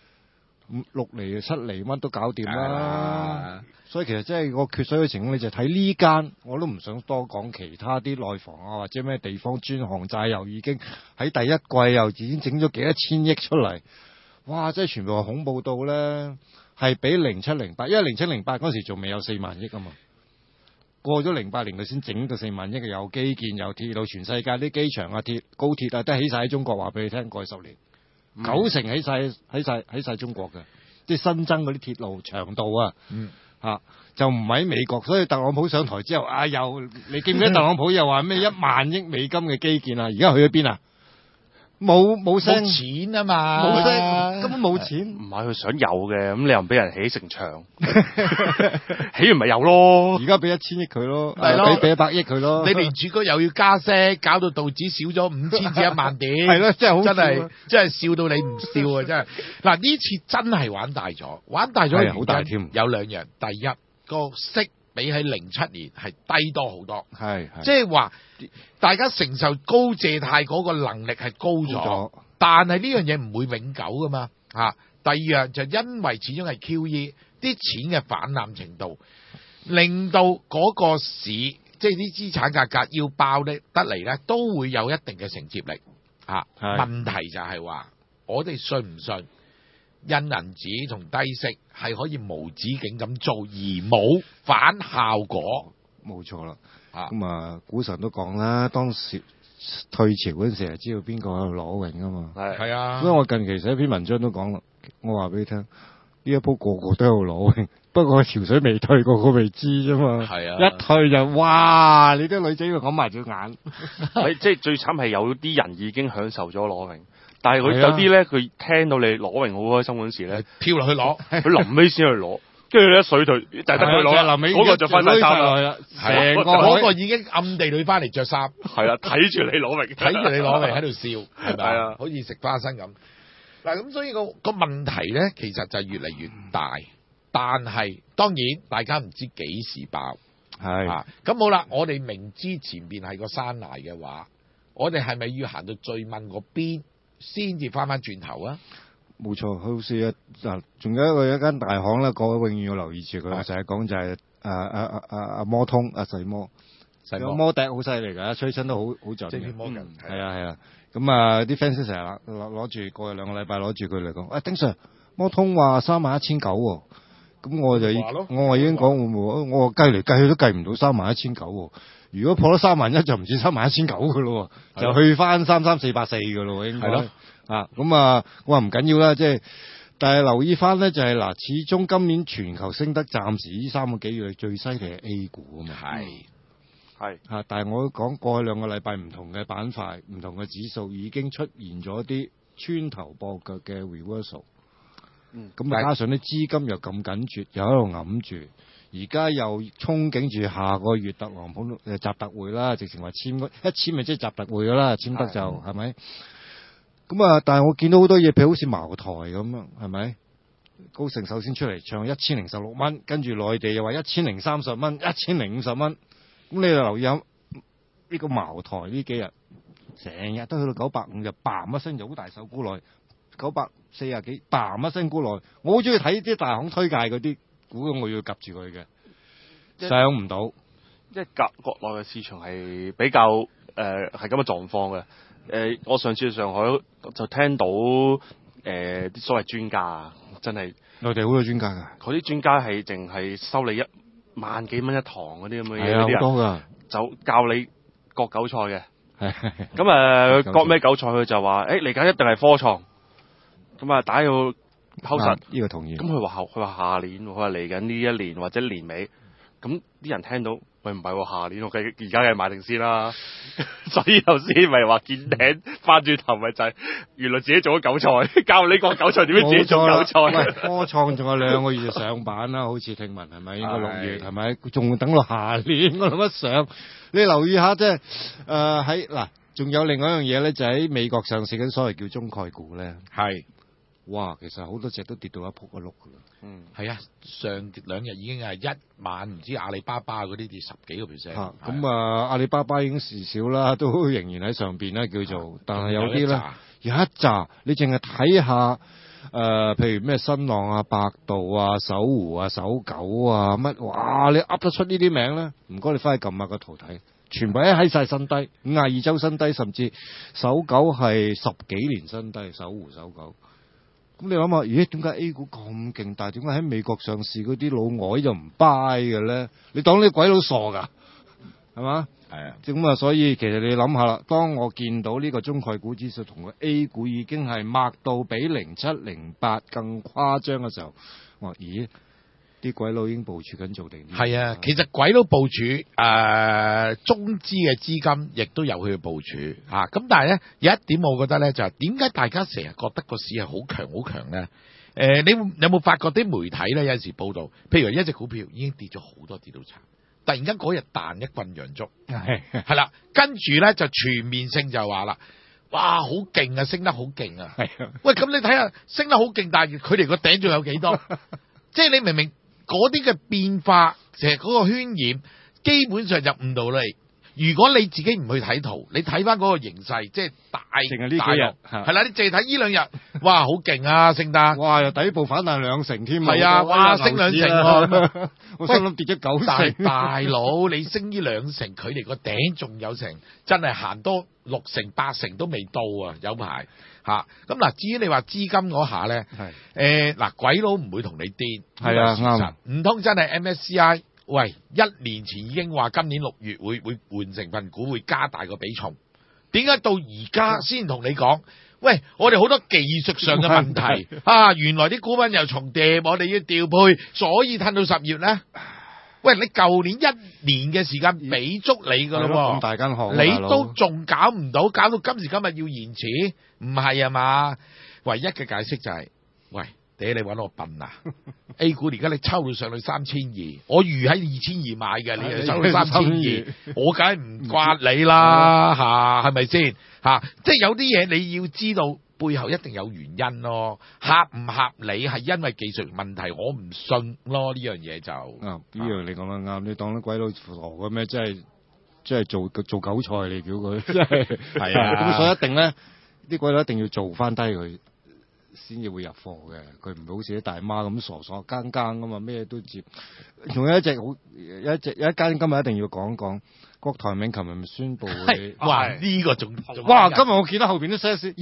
，6厘、7厘乜都搞掂啦。所以其實真係個缺水嘅情況，你就睇呢間，我都唔想多講其他啲內房啊，或者咩地方專項債又已經喺第一季又已經整咗幾多千億出嚟，哇！真係全部係恐怖到咧。係比07、08，因為07、08嗰時仲未有4萬億啊嘛，過咗08年佢先整到4萬億嘅，有基建有鐵路，全世界啲機場啊、高鐵啊都起晒喺中國。話俾你聽，過去10年，9成喺晒中國嘅，即係新增嗰啲鐵路長度啊，就唔喺美國。所以特朗普上台之後又你記唔記得特朗普又話咩1萬億美金嘅基建啊？而家去咗邊啊？ 冇聲
錢啊嘛，
冇聲根本冇錢。
唔係佢想有嘅，咁你又唔俾人起成牆，起完咪有咯。
而家俾1000億佢咯，
係咯，
俾100億佢咯。
你聯儲局又要加息，搞到道指少咗5000至1萬點，
係咯，真係好
真係笑到你唔笑啊！真係嗱，呢次真係玩大咗，玩大咗
好大添。
有兩樣，第一個息比起07年係低多好多，
係
即係話大家承受高借貸嗰個能力係高咗，但係呢樣嘢唔會永久噶嘛嚇。第二樣就因為始終係 QE 啲錢嘅泛濫程度，令到嗰個市即係啲資產價格要爆得嚟咧，都會有一定嘅承接力嚇。問題就係話，我哋信唔信印銀紙同低息係可以無止境咁做而冇反效果？
冇錯啦。咁啊，股神都講啦，當時退潮嗰陣時係知道邊個喺度裸泳啊嘛。
係啊。
所以我近期寫一篇文章都講啦，我話俾你聽，呢一鋪個個都喺度裸泳，不過潮水未退，個個未知啫嘛。係啊。一退就哇！你啲女仔要講埋隻眼。
即係最慘係有啲人已經享受咗裸泳。但係佢有啲咧，佢聽到你裸泳好開心嗰時咧，
跳落去攞，
佢臨尾先去攞，跟住咧水退，就得佢攞，
臨尾
嗰個就翻晒衫啦，
成個嗰個已經暗地裏翻嚟着衫，
係啦，睇住你裸泳，
睇住你裸泳喺度笑，係咪
啊？
好似食花生咁。嗱咁所以個問題咧，其實就越嚟越大，但係當然大家唔知幾時爆，係啊。咁好啦，我哋明知前邊係個山崖嘅話，我哋係咪要行到最問嗰邊？先至翻轉頭啊！
冇錯，好似嗱，仲有一間大行咧，各位永遠要留意住佢。成日講就係阿摩通細摩，摩笛好犀利㗎，吹親都好準嘅。係啊，咁啊啲 fans 成日攞住過去2個禮拜攞住佢嚟講，丁 Sir 摩通話31,900喎，咁我已經講我計嚟計去都計唔到31,900喎。如果破咗31,000就唔止31,900㗎咯，就去翻33,440㗎咯，應該。係咯。咁啊，我話唔緊要啦，即係，但係留意翻咧就係嗱，始終今年全球升得暫時呢3個幾月最犀利係 A 股啊嘛。係。但係我講過去2個禮拜唔同嘅板塊、唔同嘅指數已經出現咗啲穿頭駁腳嘅 reversal。咁加上啲資金又咁緊絀，又喺度揞住。而家又憧憬住下個月特朗普習特會啦，直情話簽咪即係習特會噶啦，簽得就係咪？咁啊，但係我見到好多嘢，譬如好似茅台咁啊，係咪？高盛首先出嚟唱1016蚊，跟住內地又話1030蚊、1050蚊。咁你就留意下呢個茅台呢幾日，成日都去到950，就嘭一聲就好大手沽落940幾，嘭一聲沽落。我好中意睇啲大行推介嗰啲。股我要夾住佢嘅，上唔到，
即係國內嘅市場係比較係咁嘅狀況嘅。我上次去上海就聽到啲所謂專家啊，真係
內地好多專家㗎，
嗰啲專家係淨係收你1萬幾蚊一堂嗰啲咁嘅嘢，
係啊，好多㗎，
就教你割韭菜嘅。咁割咩韭菜？佢就話嚟緊一定係科創，咁啊打要。拋實
呢個同意。
咁佢話下年，佢話嚟緊呢一年或者年尾，咁啲人聽到，喂唔係喎，下年我計而家嘅買定先啦。所以頭先咪話見頂翻轉頭，咪就係原來自己做咗韭菜，教你割韭菜點樣自己做韭菜。
喂，科創仲有2個月就上板啦，好似聽聞係咪？應該6月係咪？仲等到下年我諗乜上？你留意下即係喺嗱，仲有另外一樣嘢咧，就喺美國上市緊所謂叫中概股咧，係。哇，其實好多隻都跌到一仆一碌噶啦。係啊，上2日已經係1晚，唔知阿里巴巴嗰啲跌10幾個 percent。咁阿里巴巴已經事少啦，都仍然喺上邊啦，叫做。但係有啲咧，有一紮，你淨係睇下譬如咩新浪啊、百度啊、搜狐啊、搜狗啊乜，哇！你噏得出呢啲名咧？唔該，你翻去撳下個圖睇，全部喺晒新低，52周新低，甚至搜狗係10幾年新低，搜狐、搜狗。咁你諗下，咦？點解 A 股咁勁？但係點解喺美國上市嗰啲老外就唔 buy 嘅咧？你當啲鬼佬傻㗎，係嘛？係啊。咁啊，所以其實你諗下啦，當我見到呢個中概股指數同個 A 股已經係擘到比07、08更誇張嘅時候，我話咦？ 啲鬼佬已經部署緊做定啲。
係啊，其實鬼佬部署中資嘅資金亦都有佢嘅部署嚇。咁但係咧有一點，我覺得咧就係點解大家成日覺得個市係好強好強咧？你有冇發覺啲媒體咧有陣時報道，譬如一隻股票已經跌咗好多，跌到慘，突然間嗰日彈一棍陽燭，係啦，跟住咧就全面性就話啦，哇，好勁啊，升得好勁啊！喂，咁你睇下升得好勁，但係佢哋個頂仲有幾多？即係你明明嗰啲嘅變化，其實嗰個渲染，基本上就誤導你。如果你自己唔去睇圖，你睇翻嗰個形勢，即係大
淨係呢幾日
係啦，你淨係睇呢兩日，哇，好勁啊，升得！
哇，又底部反彈2成添，
係啊，哇，升2成喎！
我心諗跌咗9成。
大佬，你升呢2成，佢哋個頂仲有成，真係行多6成8成都未到啊，有排嚇。咁嗱，至於你話資金嗰下咧，嗱，鬼佬唔會同你癲，
係啊，啱。
唔通真係 MSCI？喂，1年前已經話今年6月會換成分股會加大個比重，點解到而家先同你講？喂，我哋好多技術上嘅問題啊，原來啲股份又重疊，我哋要調配，所以褪到10月咧。喂，你舊年1年嘅時間俾足你噶咯，
咁大間行，
你都仲搞唔到，搞到今時今日要延遲，唔係啊嘛？唯一嘅解釋就係，喂。你揾我笨啊！A 股而家你抽到上去3200，我預喺2200買嘅，你又抽到3200，我梗係唔刮你啦嚇，係咪先嚇？即係有啲嘢你要知道背後一定有原因咯，合唔合理係因為技術問題，我唔信咯呢樣嘢就
呢樣你講得啱，你當啲鬼佬傻嘅咩？即係做韭菜你叫佢，係啊，咁所以一定咧，啲鬼佬一定要做翻低佢。先至會入貨嘅，佢唔會好似啲大媽咁傻傻更更噶嘛，咩都接。仲有一間今日一定要講講，郭台銘琴日咪宣布
哇呢個仲
哇！今日我見到後邊啲 sales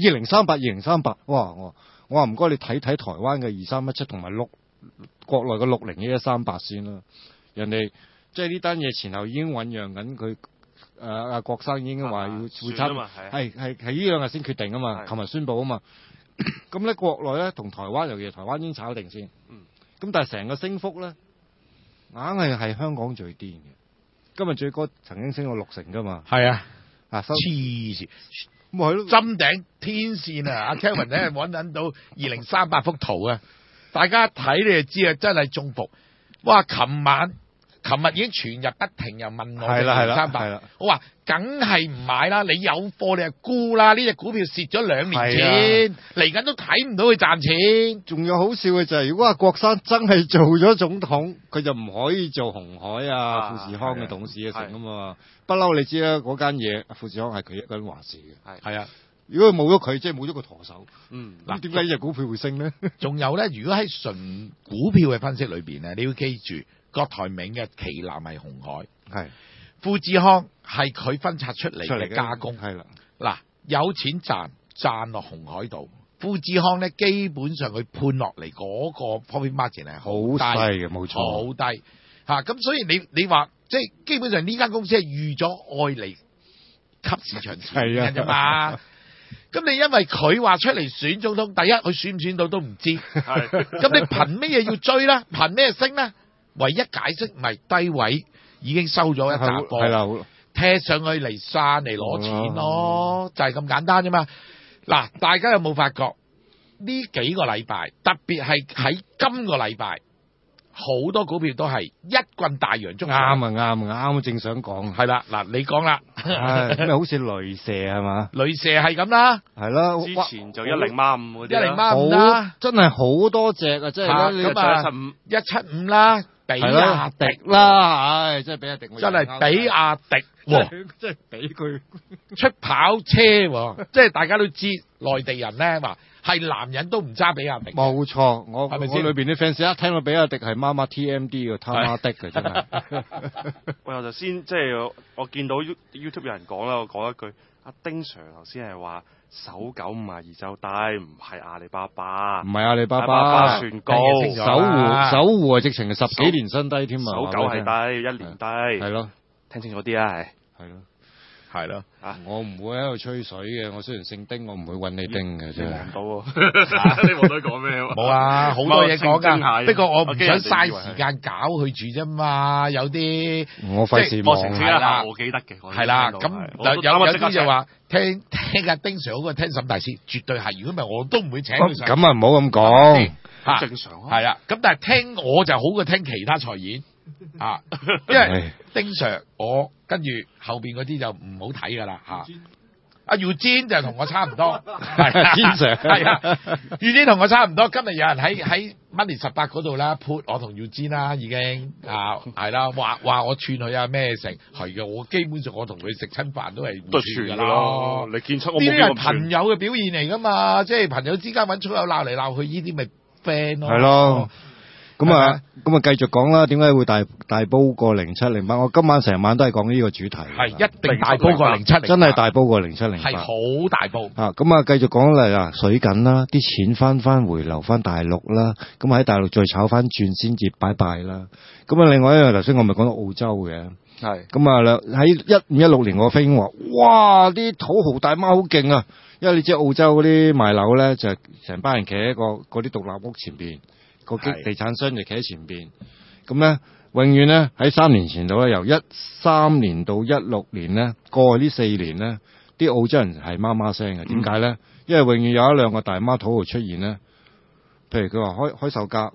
2038，哇！我話唔該你睇台灣嘅2317同埋國內嘅601138先啦。人哋即係呢單嘢前後已經醖釀緊，佢阿郭生已經話要會參，係呢兩日先決定啊嘛，琴日宣布啊嘛。咁咧國內咧同台灣，尤其係台灣已經炒定先。咁但係成個升幅咧，硬係香港最癲嘅。今日最高曾經升到6成噶嘛。
係啊，
黐
線，
咁係咯，
針頂天線啊！阿 Kevin 咧揾到2038幅圖啊，大家睇你就知啊，真係中伏。哇！琴日已經全日不停又問我2038，我話梗係唔買啦，你有貨你就沽啦，呢隻股票蝕咗2年錢，嚟緊都睇唔到佢賺錢。
仲有好笑嘅就係，如果阿郭生真係做咗總統，佢就唔可以做鴻海富士康嘅董事嘅成啊嘛。不嬲你知啦，嗰間嘢富士康係佢一個人話事嘅。係啊，如果冇咗佢，即係冇咗個舵手。嗱，點解呢隻股票會升咧？
仲有咧，如果喺純股票嘅分析裏邊咧，你要記住。郭台銘嘅旗艦係鴻海，係富士康係佢分拆出嚟嘅加工，係啦。嗱，有錢賺落鴻海度，富士康咧基本上佢判落嚟嗰個 profit margin 係好低
嘅，冇錯，
好低嚇。咁所以你話即係基本上呢間公司係預咗愛嚟吸市場錢嘅啫嘛。咁你因為佢話出嚟選總統，第一佢選唔選到都唔知，咁你憑咩嘢要追咧？憑咩升咧？唯一解釋咪低位已經收咗一紮貨，踢上去嚟散嚟攞錢咯，就係咁簡單啫嘛。嗱，大家有冇發覺呢幾個禮拜，特別係喺今個禮拜，好多股票都係一棍大陽燭。
啱，正想講。
係啦，嗱，你講啦，
咩好似雷蛇係嘛？
雷蛇係咁啦，
係啦。
之前就1035嗰啲
1035啦，
真係好多隻啊！即係
咁175啦。比亞迪
啦，唉，真係比亞迪，
真係比亞迪，
即係俾佢
出跑車，即係大家都知內地人咧話係男人都唔揸比亞迪。
冇錯，我裏邊啲 fans 一聽到比亞迪係媽媽 TMD 嘅，他媽的嘅真係。
喂，我就先即係我見到 YouTube 有人講啦，我講一句，阿丁 Sir 頭先係話。守952就低，唔係阿里巴巴，
唔係阿里巴巴
算高，
守護係直情係10幾年新低添啊！
守9係低，1年低，
係咯，
聽清楚啲啊，係
咯，
係咯，
我唔會喺度吹水嘅。我雖然姓丁，我唔會揾你丁嘅啫。
望到喎，你望到講咩？
冇啊，好多嘢講㗎。不過我唔想嘥時間搞佢住啫嘛。有啲
我費事望。
係啦，我記得嘅。
係啦，咁有啲就話聽阿丁 Sir 好過聽沈大師，絕對係。如果唔係，我都唔會請佢上。
咁啊，唔好咁講。
正常啊。
係啊，咁但係聽我就好過聽其他財演。因為丁 Sir 我跟住後邊嗰啲就唔好睇噶啦阿 Eugene 就同我差唔多，係
Sir
係啊 Eugene 同我差唔多。今日有人喺 Money 18嗰度啦 put 我同 Eugene 啦，已經係啦，話我串佢咩成係嘅，我基本上我同佢食親飯都係
串噶咯。你見出我冇
呢啲係朋友嘅表現嚟噶嘛，即係朋友之間揾粗口鬧嚟鬧去，呢啲咪 friend 咯。
係咯。咁啊，繼續講啦。點解會大煲過0708？我今晚成晚都係講呢個主題。
係一定大煲過0708，
真係大煲過0708，
係好大煲。
咁啊，繼續講嚟啊，水緊啦，啲錢翻回流翻大陸啦，咁喺大陸再炒翻轉先至拜拜啦。咁啊，另外一樣頭先我咪講到澳洲嘅，係咁啊，喺15-16年我 friend 話，哇，啲土豪大媽好勁啊，因為你知澳洲嗰啲賣樓咧就成班人企喺嗰啲獨立屋前邊。個地產商就企喺前邊，咁咧永遠咧喺3年前度咧，由13年到16年咧，過去呢4年咧，啲澳洲人係媽媽聲嘅。點解咧？因為永遠有一兩個大媽土豪出現咧，譬如佢話開售價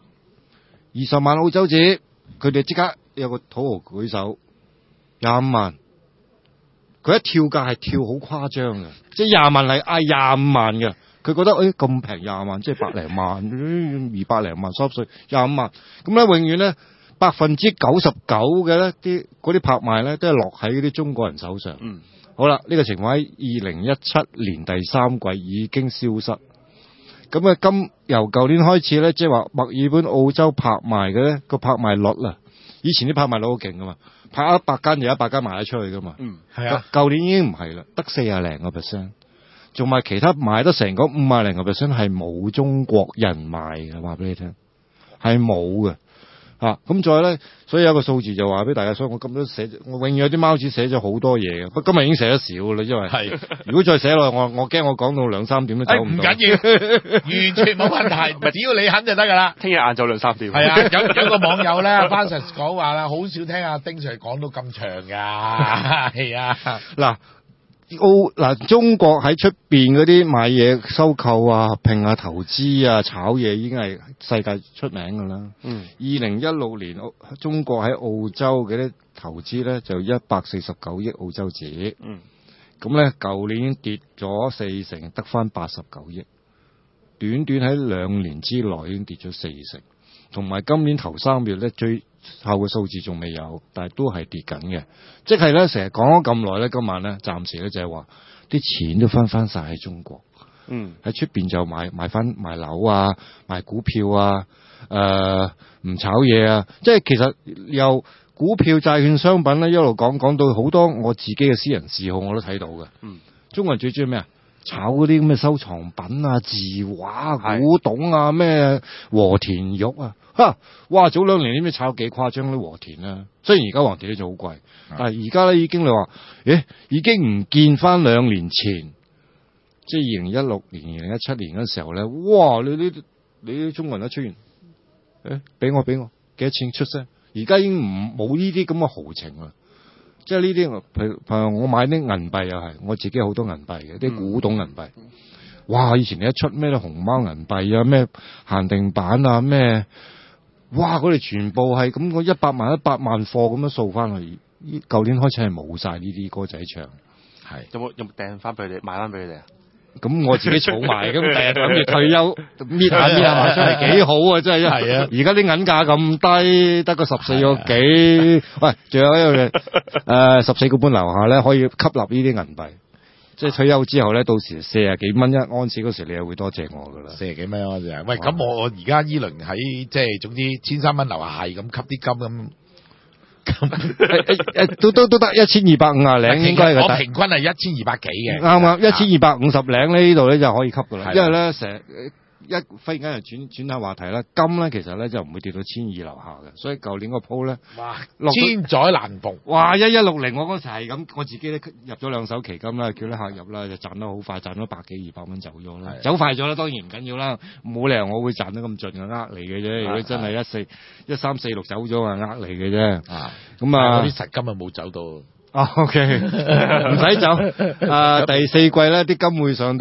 20萬澳洲紙，佢哋即刻有個土豪舉手25萬，佢一跳價係跳好誇張嘅，即係20萬係嗌25萬嘅。佢覺得咁平20萬，即係百零萬，200零萬收稅25萬，咁咧永遠咧99%嘅咧嗰啲拍賣咧都係落喺嗰啲中國人手上。好啦，呢個情況喺2017年第3季已經消失。咁啊，由舊年開始咧，即係話墨爾本澳洲拍賣嘅咧個拍賣率啊，以前啲拍賣率好勁噶嘛，拍100間就100間賣得出去噶嘛。係啊，舊年已經唔係啦，得40零個%。仲埋其他買得成嗰50零個%係冇中國人賣嘅，話俾你聽係冇嘅。咁再咧，所以有個數字就話俾大家，所以我咁都寫，我永遠有啲貓紙寫咗好多嘢嘅，不過今日已經寫得少啦，因為如果再寫落去，我驚我講到2-3點都走唔到。唔緊要，完全冇問題，只要你肯就得噶啦。聽日晏晝2-3點。係啊，有個網友咧，Francis 講話啦，好少聽阿丁 Sir 講到咁長噶，係啊，中國喺出邊嗰啲買嘢、收購啊、合併啊、投資啊、炒嘢已經係世界出名噶啦。2016年中國喺澳洲嘅啲投資咧就149億澳洲紙。咁咧舊年已經跌咗40%，得翻89億。短短喺2年之內已經跌咗40%，同埋今年頭3月咧最後嘅數字仲未有，但係都係跌緊嘅。即係咧，成日講咗咁耐咧，今晚咧暫時咧就係話啲錢都翻晒喺中國。喺出邊就買樓啊，買股票啊，唔炒嘢啊。即係其實由股票、債券、商品咧一路講到好多我自己嘅私人嗜好我都睇到嘅。中國人最中意咩啊？炒嗰啲咁嘅收藏品啊、字畫、古董啊、咩和田玉啊，哇！早2年啲咩炒幾誇張啲和田啊，雖然而家和田咧就好貴，但係而家咧已經你話，已經唔見翻2年前，即係2016年、2017年嗰時候咧，哇！你啲中國人一出現，俾我幾多錢出聲？而家已經冇呢啲咁嘅豪情啦。即係呢啲，譬如我買啲銀幣又係，我自己好多銀幣嘅，啲古董銀幣。哇！以前你一出咩咧，熊貓銀幣啊，咩限定版啊，咩，哇！佢哋全部係咁個100萬貨咁樣掃翻去。舊年開始係冇晒呢啲歌仔唱。係。有冇掟翻俾佢哋，買翻俾佢哋啊？咁我自己儲埋，咁第日諗住退休搣下賣出嚟幾好啊！真係係啊！而家啲銀價咁低，得個14個幾。喂，仲有一樣嘢，14個半樓下咧可以吸納呢啲銀幣。即係退休之後咧，到時40幾蚊一盎司嗰時，你又會多謝我噶啦。40幾蚊一盎司啊！喂，咁我而家依輪喺即係總之1300蚊樓下係咁吸啲金咁。都得1250零，應該係我平均係1200幾嘅，啱1250零呢度咧就可以吸噶啦。因為咧忽然間又轉下話題啦。金咧其實咧就唔會跌到1200樓下嘅，所以舊年個鋪咧，
哇，千載難逢。
哇！1160我嗰時係咁，我自己咧入咗2手期金啦，叫啲客入啦，就賺得好快，賺咗100幾200蚊走咗啦，走快咗啦，當然唔緊要啦，冇理由我會賺得咁盡嘅，呃你嘅啫。如果真係1346走咗啊，呃你嘅啫。咁啊，
嗰啲實金啊冇走到。
OK， 唔使走。第四季咧，啲金會上到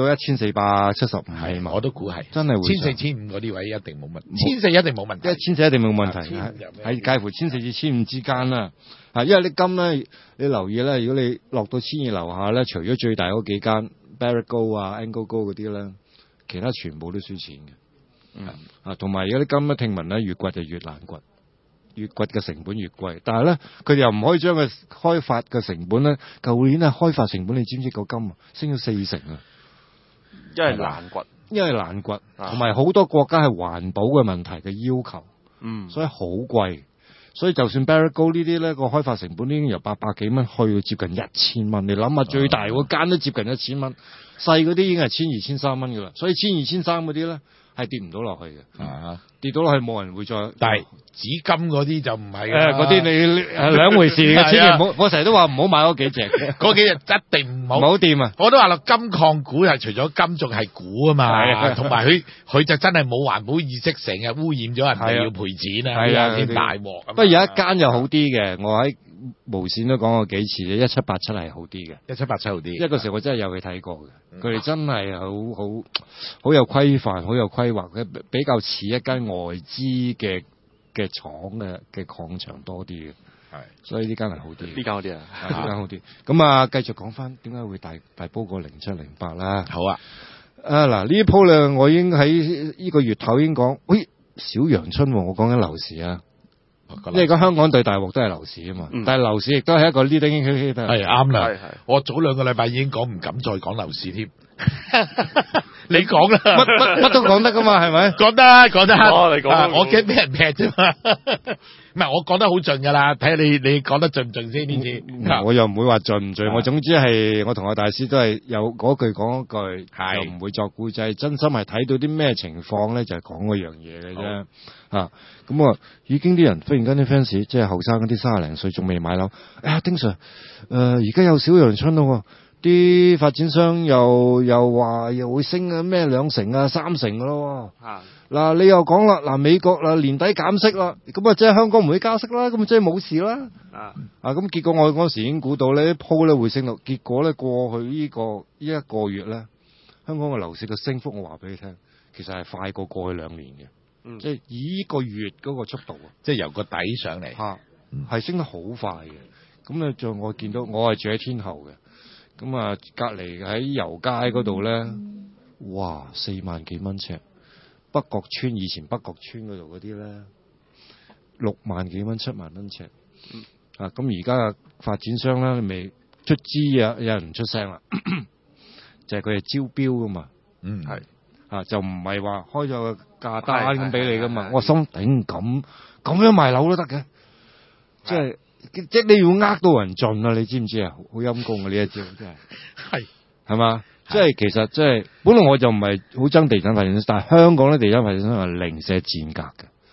1475。係嘛？
我都估係，
真係會
1400、1500嗰啲位一定冇問題，1400一定冇問題
，1400一定冇問題，係介乎1400至1500之間啦。因為啲金咧，你留意咧，如果你落到1200樓下咧，除咗最大嗰幾間 Barrick Gold 啊、Anglo Gold 嗰啲咧，其他全部都輸錢嘅。同埋而家啲金咧，聽聞咧越掘就越難掘。越掘嘅成本越貴，但係咧佢哋又唔可以將佢開發嘅成本咧，舊年啊開發成本你知唔知個金啊升咗40%啊？
因為難掘，
同埋好多國家係環保嘅問題嘅要求，所以好貴，所以就算 Barrick Gold 呢啲咧個開發成本已經由800幾蚊去到接近1000蚊，你諗下最大嗰間都接近1000蚊，細嗰啲已經係1200、1300蚊噶啦，所以1200、1300嗰啲咧係跌唔到落去嘅，跌到落去冇人會再。
但係紫金嗰啲就唔係
嗰啲你兩回事嘅，千祈唔好。我成日都話唔好買嗰幾隻，
嗰幾隻一定唔好掂啊！我都話啦，金礦股係除咗金仲係股啊嘛，同埋佢就真係冇環保意識，成日污染咗人哋要賠錢啊，啲大鑊。
不過有一間就好啲嘅，我喺無線都講過幾次嘅，1787係好啲嘅
，1787好啲。
一個時候我真係有去睇過嘅，佢哋真係好有規範，好有規劃，佢比較似一間外資嘅廠嘅礦場多啲嘅，所以呢間係好啲。
呢間好啲啊，
呢間好啲。咁啊，繼續講翻點解會大煲過0708啦？
好啊。
嗱呢一鋪咧，我已經喺呢個月頭已經講，喂，小陽春喎，我講緊樓市啊。因為而家香港最大鑊都係樓市啊嘛，但係樓市亦都係一個 leading indicator。
係啱啦，我早2個禮拜已經講唔敢再講樓市添。你講啦，
乜都講得噶嘛，係咪？
講得。你講，我驚俾人劈啫嘛。唔係，我講得好盡噶啦，睇下你講得盡唔盡先呢次。
我又唔會話盡唔盡，我總之係我同阿大師都係有嗰句講嗰句，又唔會作故仔，真心係睇到啲咩情況咧，就係講嗰樣嘢嘅啫。咁啊，已經啲人忽然間啲 fans 即係後生嗰啲30零歲仲未買樓，丁 Sir， 而家有小陽春咯。啲發展商又話又會升啊咩2成啊3成噶咯。嗱你又講啦，嗱美國年底減息啦，咁啊即係香港唔會加息啦，咁即係冇事啦。咁結果我嗰時已經估到呢啲鋪咧會升到，結果咧過去呢一個月咧，香港嘅樓市嘅升幅我話俾你聽，其實係快過過去2年嘅，即係以呢個月嗰個速度啊，
即係由個底上嚟，
係升得好快嘅。咁咧就我見到我係住喺天后嘅。咁啊，隔離喺油街嗰度咧，哇，4萬幾蚊尺，北角村以前北角村嗰度嗰啲咧，6萬幾蚊、7萬蚊尺，咁而家嘅發展商咧未出資啊，有人唔出聲啦，就係佢哋招標噶嘛，就唔係話開咗個價單咁俾你噶嘛，我心頂咁樣賣樓都得嘅，即係你要呃到人盡啊！你知唔知啊？好陰功啊！呢一招真係係嘛？即係其實即係本來我就唔係好憎地產發展商，但係香港啲地產發展商係零舍賤格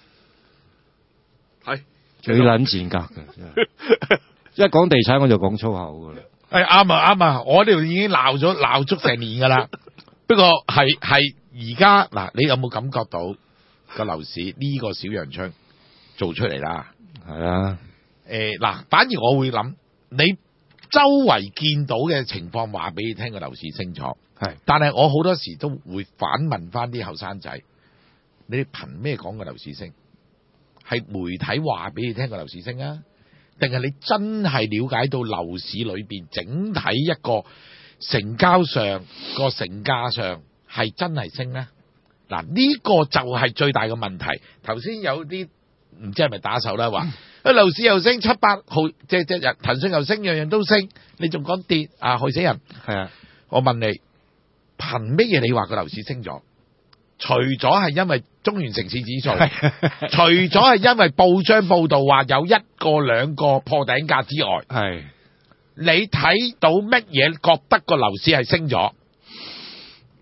嘅，最撚賤格嘅。一講地產我就講粗口噶啦。
啱啊！我呢度已經鬧足成年噶啦。不過係而家嗱，你有冇感覺到個樓市呢個小陽春做出嚟啦？
係啊。
反而我會諗，你周圍見到嘅情況話俾你聽個樓市升咗，但係我好多時都會反問翻啲後生仔，你哋憑咩講個樓市升？係媒體話俾你聽個樓市升啊？定係你真係了解到樓市裏邊整體一個成交上個成價上係真係升呢？嗱，呢個就係最大嘅問題。頭先有啲唔知係咪打手啦，話樓市又升700號，即日騰訊又升，樣樣都升，你仲講跌啊，害死人！
係啊，
我問你，憑乜嘢你話個樓市升咗？除咗係因為中原城市指數，除咗係因為報章報道話有1個2個破頂價之外，你睇到乜嘢覺得個樓市係升咗？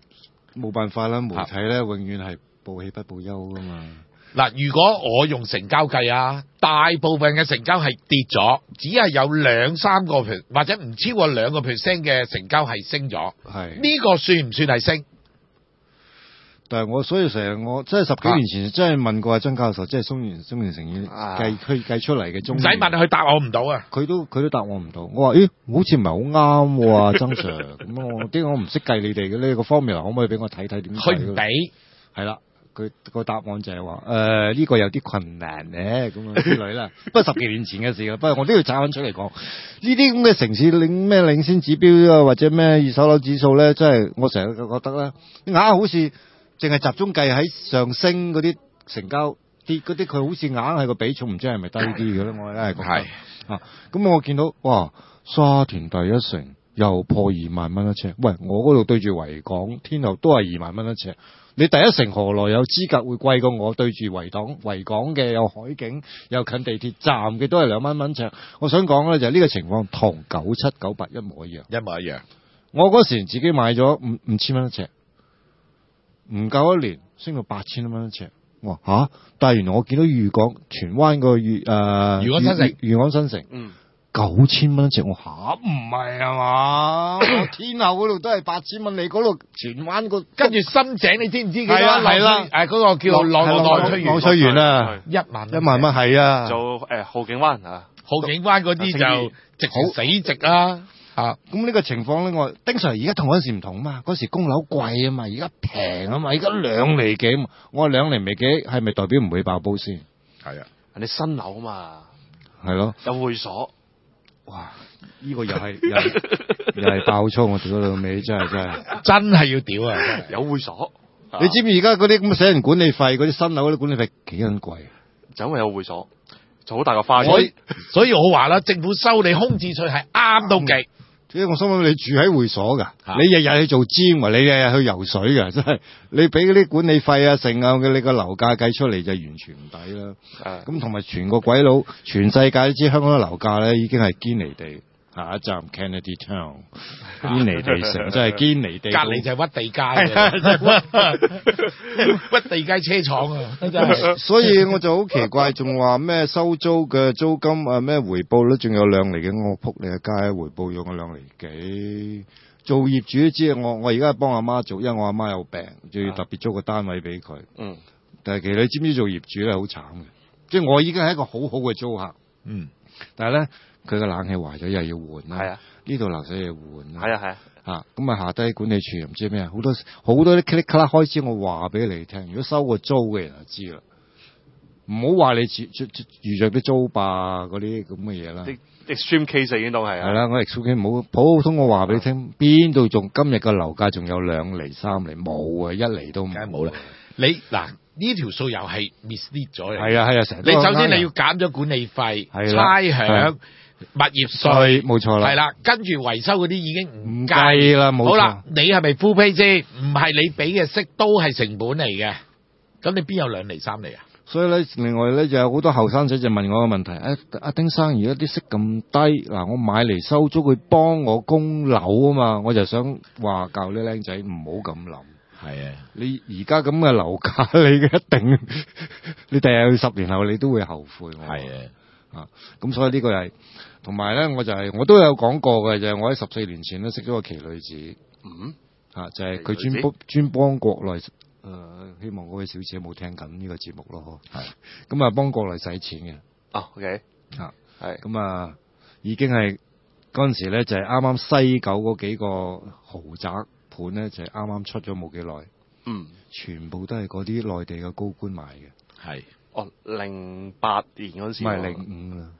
冇辦法啦，媒體咧永遠係報喜不報憂噶嘛。
嗱，如果我用成交計啊，大部分嘅成交係跌咗，只係有2-3個%或者唔超過2% 嘅成交係升咗。係呢個算唔算係升？
但係我所以成日我真係10幾年前真係問過阿曾教授，即係中原誠意計出嚟嘅中。唔使問佢答我唔到啊！佢都答我唔到。我話咦，好似唔係好啱喎，曾 Sir。咁我點解我唔識計你哋嘅呢個方面，可唔可以俾我睇睇點？佢唔俾。係啦。佢個答案就係話呢個有啲困難咧，咁啊之類啦。不過10幾年前嘅事啦，不過我都要找翻出嚟講。呢啲咁嘅城市領先指標啊，或者咩二手樓指數咧，真係我成日覺得咧，硬係好似淨係集中計喺上升嗰啲成交，跌嗰啲佢好似硬係個比重唔知係咪低啲嘅咧？我真係覺得咁我見到哇，沙田第一城又破2萬蚊一尺。喂，我嗰度對住維港天后都係2萬蚊一尺。你第一城何來有資格會貴過我對住維港嘅有海景又近地鐵站嘅都係2萬蚊尺？我想講咧就係呢個情況同97、98一模一樣。一模一樣。我嗰時自己買咗5千蚊一尺，唔夠一年升到8000蚊一尺。我話但係原來我見到漁港荃灣個漁港新城9000蚊一尺，我唔係啊嘛？天后嗰度都係8000蚊，你嗰度荃灣個跟住深井，你知唔知幾多？係啦，嗰個叫浪翠園啊，1萬蚊係啊。
做浩景灣啊，
浩景灣嗰啲就直死直啦。
咁呢個情況咧，我丁 Sir 而家同嗰時唔同啊嘛，嗰時供樓貴啊嘛，而家平啊嘛，而家2厘幾，我話2厘幾係咪代表唔會爆煲先？係啊，
人哋新樓啊嘛，
係咯，
有會所。
哇！呢個又係爆粗，我屌到尾真
係要屌啊！
有會所，
你知唔知而家嗰啲咁嘅死人管理費，嗰啲新樓嗰啲管理費幾咁貴？
就因為有會所，就好大個花
園。所以我話啦，政府收你空置稅係啱到極。
我心諗你住喺會所㗎，你日日去做 gym，你日日去游水㗎，真係你俾嗰啲管理費啊，剩啊，你個樓價計出嚟就完全唔抵啦。咁同埋全個鬼佬，全世界都知香港嘅樓價咧已經係堅尼地。下一站 Kennedy Town， 堅尼地城，真係堅尼地。隔離就係屈地街，屈地街車廠啊！真係。所以我就好奇怪，仲話咩收租嘅租金啊，咩回報率仲有2厘嘅，我撲你個街，回報咗我2厘幾。做業主都知，我而家幫阿媽做，因為我阿媽有病，仲要特別租個單位俾佢。但係其實你知唔知做業主咧好慘嘅？即係我已經係一個好好嘅租客。但係咧。佢個冷氣壞咗，又要換啦。係啊，呢度流水又要換啦。係啊。咁下低管理處又唔知咩，好多啲 click 開支，我話俾你聽。如果收過租嘅人就知啦。唔好話你遇着啲租霸嗰啲咁嘅嘢啦。啲 extreme case 已經都係。係啦，我 extreme case 冇普通，我話俾你聽，邊度仲今日個樓價仲有2厘3厘？冇啊，1厘都唔。梗係冇啦。你嗱呢條數又係 mislead 咗。係啊，成日。你首先你要減咗管理費、差餉。物業稅冇錯啦，係啦，跟住維修嗰啲已經唔計啦，冇錯。好啦，你係咪 full pay 先？唔係你俾嘅息都係成本嚟嘅，咁你邊有2厘3厘啊？所以咧，另外咧就有好多後生仔就問我個問題，阿丁生，而家啲息咁低，嗱我買嚟收租，佢幫我供樓啊嘛，我就想話教啲僆仔唔好咁諗。係啊，你而家咁嘅樓價，你一定，你第日10年後你都會後悔。係啊，咁所以呢個係。同埋咧，我都有講過嘅，就係我喺14年前都識咗個奇女子，就係佢專幫國內，希望嗰位小姐冇聽緊呢個節目咯，係，咁啊幫國內使錢嘅，OK，係，咁啊已經係嗰陣時咧就係啱啱西九嗰幾個豪宅盤咧就係啱啱出咗冇幾耐，全部都係嗰啲內地嘅高官買嘅，係。08年嗰陣時，唔係05啦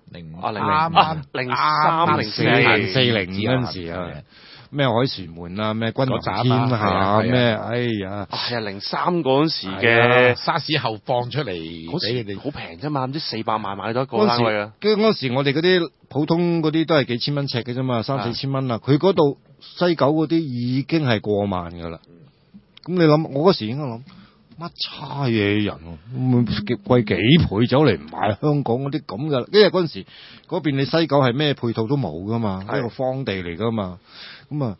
，03、04、05嗰陣時啊，咩凱旋門啊，咩君華天下咩，哎呀，係03嗰陣時嘅沙士後放出嚟俾你哋，好平啫嘛，唔知400萬買到一個單位啊。跟住嗰時我哋嗰啲普通嗰啲都係幾千蚊尺嘅啫嘛，3、4千蚊啦。佢嗰度西九嗰啲已經係過萬噶啦。咁你諗，我嗰時應該諗。乜差嘢人貴幾倍走嚟買香港嗰啲咁嘅，因為嗰陣時嗰邊你西九係咩配套都冇噶嘛，係一個荒地嚟噶嘛，咁啊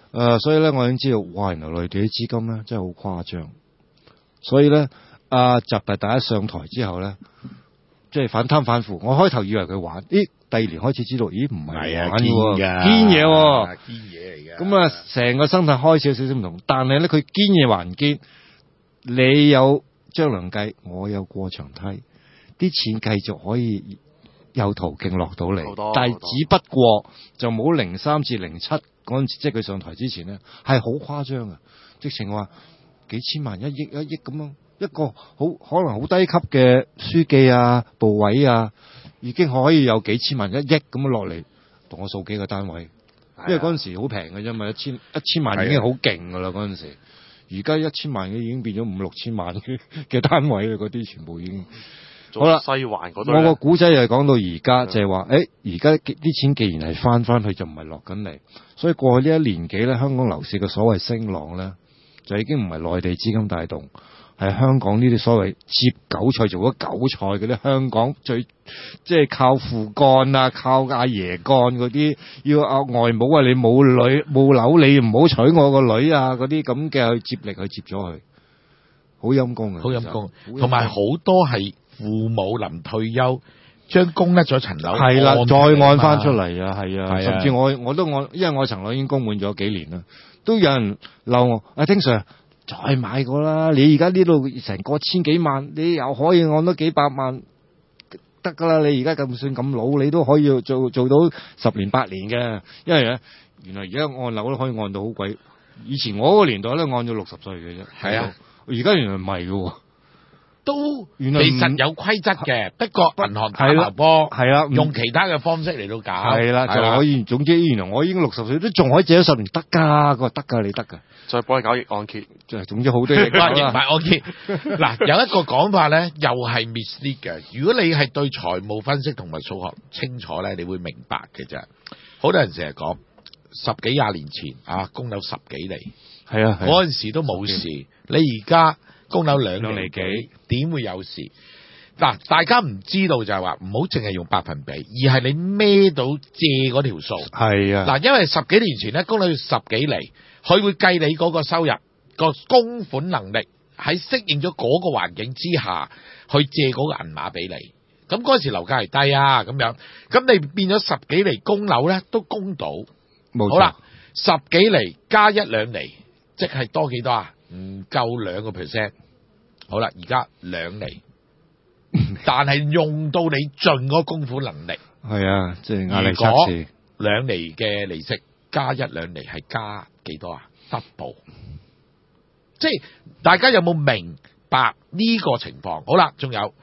所以咧我已經知道，哇，原來內地啲資金咧真係好誇張。所以咧，習大大一上台之後咧，即係反貪反腐。我開頭以為佢玩，第二年開始知道，唔係玩嘅喎，堅嘢喎，
堅嘢嚟嘅。
咁啊，成個生態開少少唔同，但係咧佢堅嘢還堅，你有張良計，我有過牆梯，啲錢繼續可以有途徑落到嚟，但係只不過就冇03至07嗰陣時，即係佢上台之前咧，係好誇張嘅，直情話幾千萬、1億、1億咁樣，一個可能好低級嘅書記啊、部委啊，已經可以有幾千萬、1億咁樣落嚟，同我數幾個單位，因為嗰陣時好平嘅啫嘛，一千萬已經好勁噶啦嗰陣時，而家1000萬已經變咗5、6千萬嘅單位啦，嗰啲全部已經。好啦，
西環嗰度，
我個古仔又係講到而家，就係話，而家啲錢既然係翻去，就唔係落緊嚟，所以過去呢1年幾咧，香港樓市嘅所謂升浪咧，就已經唔係內地資金帶動，係香港呢啲所謂接韭菜做咗韭菜嗰啲香港最即係靠父幹啊，靠阿爺幹嗰啲，要阿外母啊，你冇女冇樓，你唔好娶我個女啊，嗰啲咁嘅去接力去接咗佢，好陰功嘅，
好陰功，同埋好多係。父母臨退休，將供甩咗層樓，
係啦，再按翻出嚟啊，係啊，甚至我都因為我層樓已經供滿咗幾年啦，都有人鬧我，阿丁 Sir 再買過啦，你而家呢度成個千幾萬，你又可以按多幾百萬得噶啦，你而家咁算咁老，你都可以做到10年8年嘅，因為咧原來而家按樓都可以按到好貴，以前我嗰個年代咧按咗60歲嘅啫，
係啊，
而家原來唔係嘅喎。
都其實有規則嘅，不過銀行打麻波，
係啦，
用其他嘅方式嚟到搞，
係啦，就可以。總之，原來我已經60歲，都仲可以借咗10年，得㗎。佢話得㗎，你得㗎。
再幫你搞逆按揭，
總之好多嘢搞
啦。按揭嗱，有一個講法咧，又係 mislead 嘅。如果你係對財務分析同埋數學清楚咧，你會明白嘅啫。好多人成日講10幾20年前啊，供樓10幾厘，
係啊，
嗰陣時都冇事。你而家供樓2厘幾，點會有事？嗱，大家唔知道就係話唔好淨係用百分比，而係你孭到借嗰條數。係啊，嗱，因為10幾年前咧，供樓要10幾厘，佢會計你嗰個收入個供款能力，喺適應咗嗰個環境之下，去借嗰個銀碼俾你。咁嗰陣時樓價係低啊，咁樣，咁你變咗10幾厘供樓咧，都供到。冇錯。好啦，10幾厘加1、2厘，即係多幾多啊？唔夠2%，好啦，而家2厘，但係用到你盡嗰個供款能力，
係啊，即係壓力測試。
2厘嘅利息加1、2厘係加幾多啊 ？double， 即係大家有冇明白呢個情況？好啦，仲有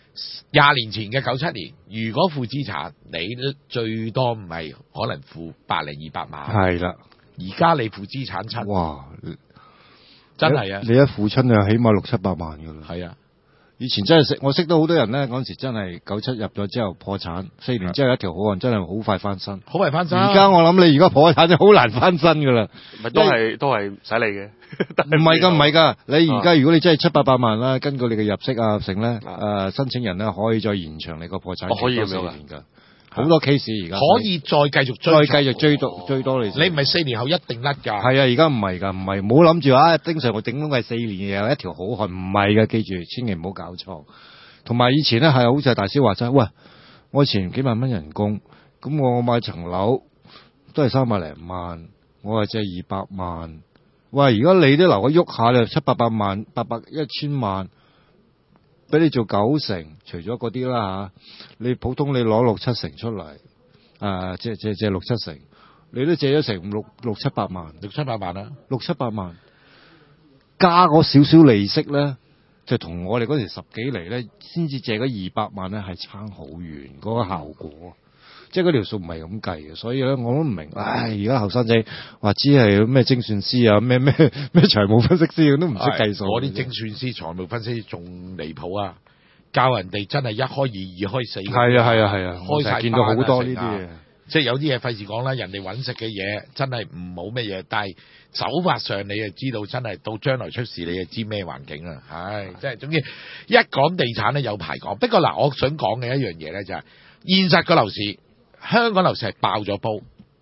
20年前嘅97年，如果負資產，你最多唔係可能負100、200萬，係啦，而家你負資產7，哇！真係啊！
你一付親就起碼600、700萬噶啦。
係啊，
以前真係我識到好多人咧，嗰陣時真係97入咗之後破產，4年之後一條好漢，真係好快翻身。
好快翻身。
而家我諗你而家破產就好難翻身噶啦。
咪都係唔使理嘅。
唔係㗎，你而家如果你真係700、800萬啦，根據你嘅入息啊成咧，申請人咧可以再延長你個破產期多4年㗎。好多 case 而家
可以再繼續
追多你。
你唔係4年後一定甩㗎。係
啊，而家唔係㗎，唔係唔好諗住啊！經常我頂多係4年有一條好漢，唔係㗎，記住千祈唔好搞錯。同埋以前咧係好似係大師話齋，喂，我以前幾萬蚊人工，咁我買層樓都係300零萬，我係借200萬。喂，而家你啲樓一喐下咧700、800萬、800、1000萬。俾你做90%，除咗嗰啲啦嚇，你普通你攞6、7成出嚟，借6、7成，你都借咗成6、700萬
，6、700萬啦
，6、700萬，加嗰少少利息咧，就同我哋嗰時10幾厘咧，先至借嗰200萬咧，係差好遠嗰個效果。即係嗰條數唔係咁計嘅，所以咧我都唔明。而家後生仔話知係咩精算師啊，咩財務分析師，都唔識計數。
我啲精算師、財務分析師仲離譜啊！教人哋真係一開2、2開4。係
啊，開晒見到好多呢啲嘢。
即係有啲嘢費事講啦，人哋揾食嘅嘢真係唔冇乜嘢，但係手法上你就知道真係到將來出事你就知咩環境啦。即係總之一講地產咧有排講。不過嗱，我想講嘅一樣嘢咧就係現實個樓市。香港樓市係爆咗煲，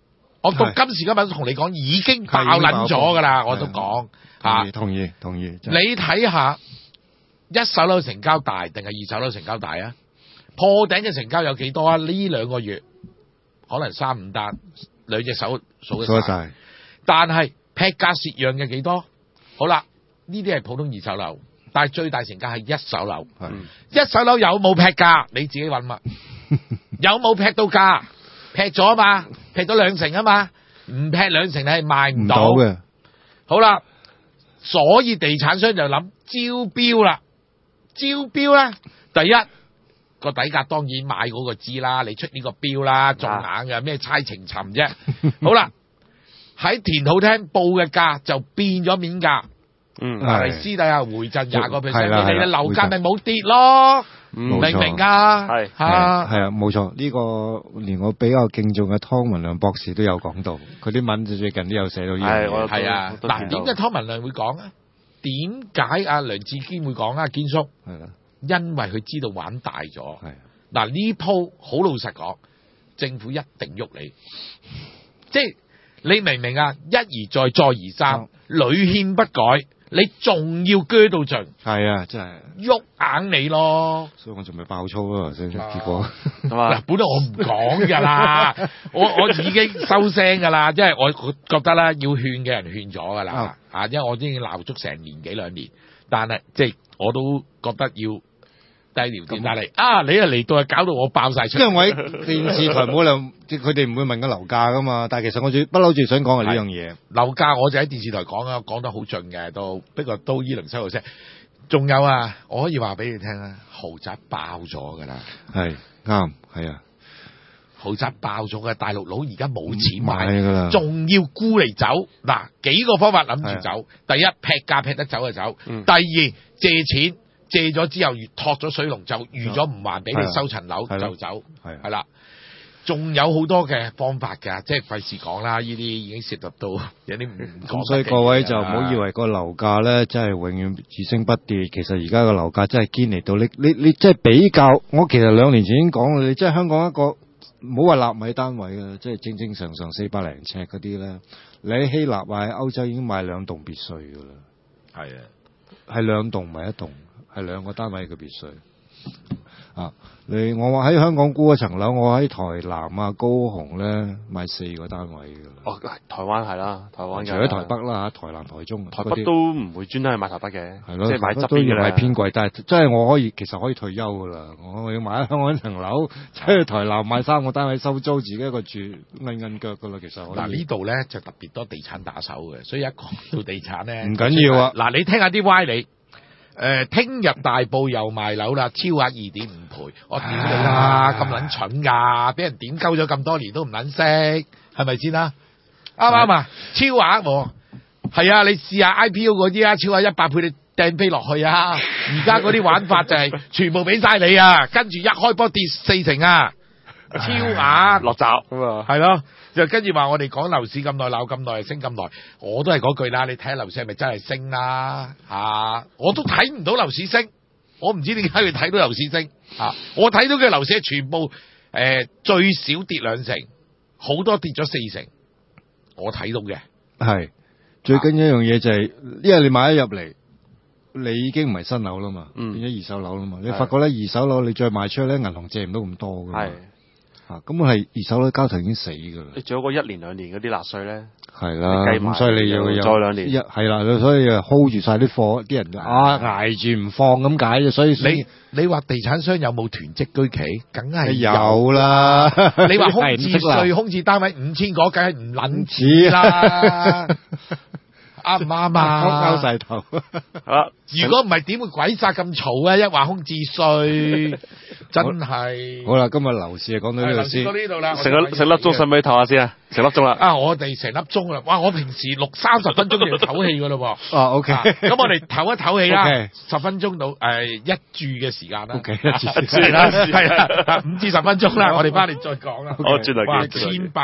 我到今時今日同你講已經爆撚咗㗎啦，我都講嚇。
同意。
你睇下一手樓成交大定係二手樓成交大啊？破頂嘅成交有幾多啊？呢2個月可能3、5單，兩隻手數得晒。但係劈價蝕讓嘅幾多？好啦，呢啲係普通二手樓，但係最大成交係一手樓。一手樓有冇劈價？你自己揾嘛。有冇劈到價？劈咗啊嘛，劈咗2成啊嘛，唔劈2成你係賣唔到嘅。好啦，所以地產商就諗招標啦。招標咧，第一個底價當然買嗰個知啦，你出呢個標啦，中硬嘅咩猜情尋啫。好啦，喺田土廳報嘅價就變咗面價。嚟私底下回贈20%，你哋嘅樓價咪冇跌咯。明唔明啊？係啊，
冇錯。呢個連我比較敬重嘅湯文亮博士都有講到，佢啲文最近都有寫到呢樣嘢。係啊，嗱，點解湯文亮會講啊？點解阿梁志堅會講啊？堅叔係啦，因為佢知道玩大咗。係嗱，呢鋪好老實講，政府一定喐你，即係你明唔明啊？一而再，再而三，屢勸不改。你仲要鋸到盡，係啊，真係喐硬你咯，所以我仲未爆粗咯，頭先結果嗱，本來我唔講噶啦，我已經收聲噶啦，即係我覺得啦，要勸嘅人勸咗噶啦，因為我已經鬧足成年幾2年，但係即係我都覺得要低調啲，但係你嚟到搞到我爆晒出，因為我喺電視台冇理，即係佢哋唔會問個樓價噶嘛。但係其實我不嬲最想講係呢樣嘢。樓價我就喺電視台講啊，講得好盡嘅都，不過都依輪收到聲。仲有啊，我可以話俾你聽啊，豪宅爆咗噶啦，係啱，係啊，豪宅爆咗嘅，大陸佬而家冇錢買噶啦，仲要沽嚟走。嗱，幾個方法諗住走，第一劈價劈得走就走，第二借錢。借咗之後，托咗水龍就預咗唔還俾你收層樓就走，係啦。仲有好多嘅方法㗎，即係費事講啦。呢啲已經涉及到有啲唔講。咁所以各位就唔好以為個樓價咧真係永遠只升不跌。其實而家個樓價真係堅嚟到，你即係比較。我其實2年前已經講啦，你即係香港一個唔好話納米單位啊，即係正正常常400零尺嗰啲咧，你喺希臘或喺歐洲已經買2棟別墅㗎啦。係啊，係2棟唔係1棟。係2個單位嘅別墅啊！我話喺香港沽一層樓，我喺台南啊、高雄咧買4個單位㗎啦。哦，台灣係啦，台灣除咗台北啦，台南、台中、台北都唔會專登去買台北嘅，係咯，即係買側邊嘅啦。係偏貴，但係即係我其實可以退休㗎啦。我要買喺香港一層樓，即係台南買3個單位收租，自己一個住，韌腳㗎啦。其實嗱呢度咧就特別多地產打手嘅，所以一講到地產咧唔緊要啊。嗱，你聽下啲歪理。聽日大埔又賣樓啦，超額2.5倍，我屌你啦，咁撚蠢㗎，俾人點鳩咗咁多年都唔撚識，係咪先啦？啱唔啱啊？超額係啊，你試下 IPO 嗰啲啊，超額100倍你掟飛落去啊！而家嗰啲玩法就係全部俾晒你啊，跟住一開波跌4成啊，超額落閘咁啊，係咯。就跟住話我哋講樓市咁耐，鬧咁耐，升咁耐，我都係嗰句啦。你睇下樓市係咪真係升啦？我都睇唔到樓市升，我唔知點解佢睇到樓市升。我睇到嘅樓市係全部最少跌2成，好多跌咗4成，我睇到嘅。係最緊要一樣嘢就係，因為你買咗入嚟，你已經唔係新樓啦嘛，變咗二手樓啦嘛。你發覺咧，二手樓你再賣出去咧，銀行借唔到咁多㗎嘛。咁我係二手樓交投已經死噶啦，你仲有個1年2年嗰啲納稅咧，係啦，咁所以你要再2年，係啦，所以 hold 住晒啲貨，啲人捱住唔放咁解啫。所以你話地產商有冇囤積居奇？梗係有啦。你話空置稅、空置單位5000個，梗係唔撚似啦。啱唔啱啊？交晒頭。如果唔係點會鬼殺咁嘈啊？一話空置稅，真係。好啦，今日樓市講到呢度先。到呢度啦。食粒鐘使唔使唞下先啊？食粒鐘啦。我哋成粒鐘啦。哇！我平時錄30分鐘就要唞氣噶咯喎。OK。咁我哋唞一唞氣啦。10分鐘到1注嘅時間啦。OK。1注係啦，係啦，5至10分鐘啦。我哋翻嚟再講啦。我轉嚟。哇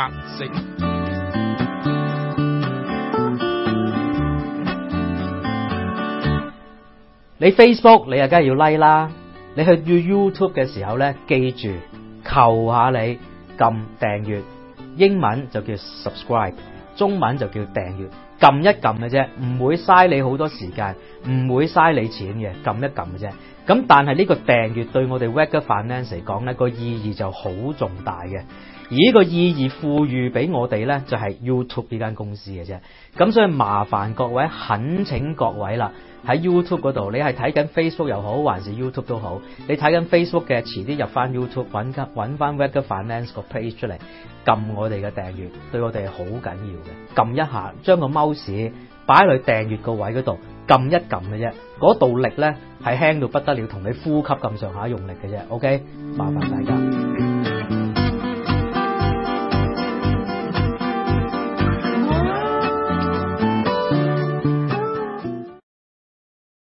！1800
你 Facebook 你啊梗係要 like 啦，你去 YouTube 嘅時候咧，記住求下你撳訂閱， 英文就叫 subscribe， 中文就叫訂閱，撳一撳嘅啫，唔會嘥你好多時間，唔會嘥你錢嘅，撳一撳嘅啫。咁但係呢個訂閱對我哋 Wagger Finance 嚟講呢個意義就好重大嘅。而呢個意義賦予俾我哋呢，就係 YouTube 呢間公司嘅啫。咁所以麻煩各位，懇請各位啦，喺 YouTube 嗰度，你係睇緊 Facebook 又好，還是 YouTube 都好，你睇緊 Facebook 嘅，遲啲入翻 YouTube 揾翻 Wagger Finance 個 page 出嚟，撳我哋嘅訂閱，對我哋係好緊要嘅。撳一下，將個 mouse 擺喺佢訂閱個位嗰度，撳一撳嘅啫，嗰度力呢係輕到不得了，同你呼吸咁上下用力嘅啫。OK， 麻煩大家。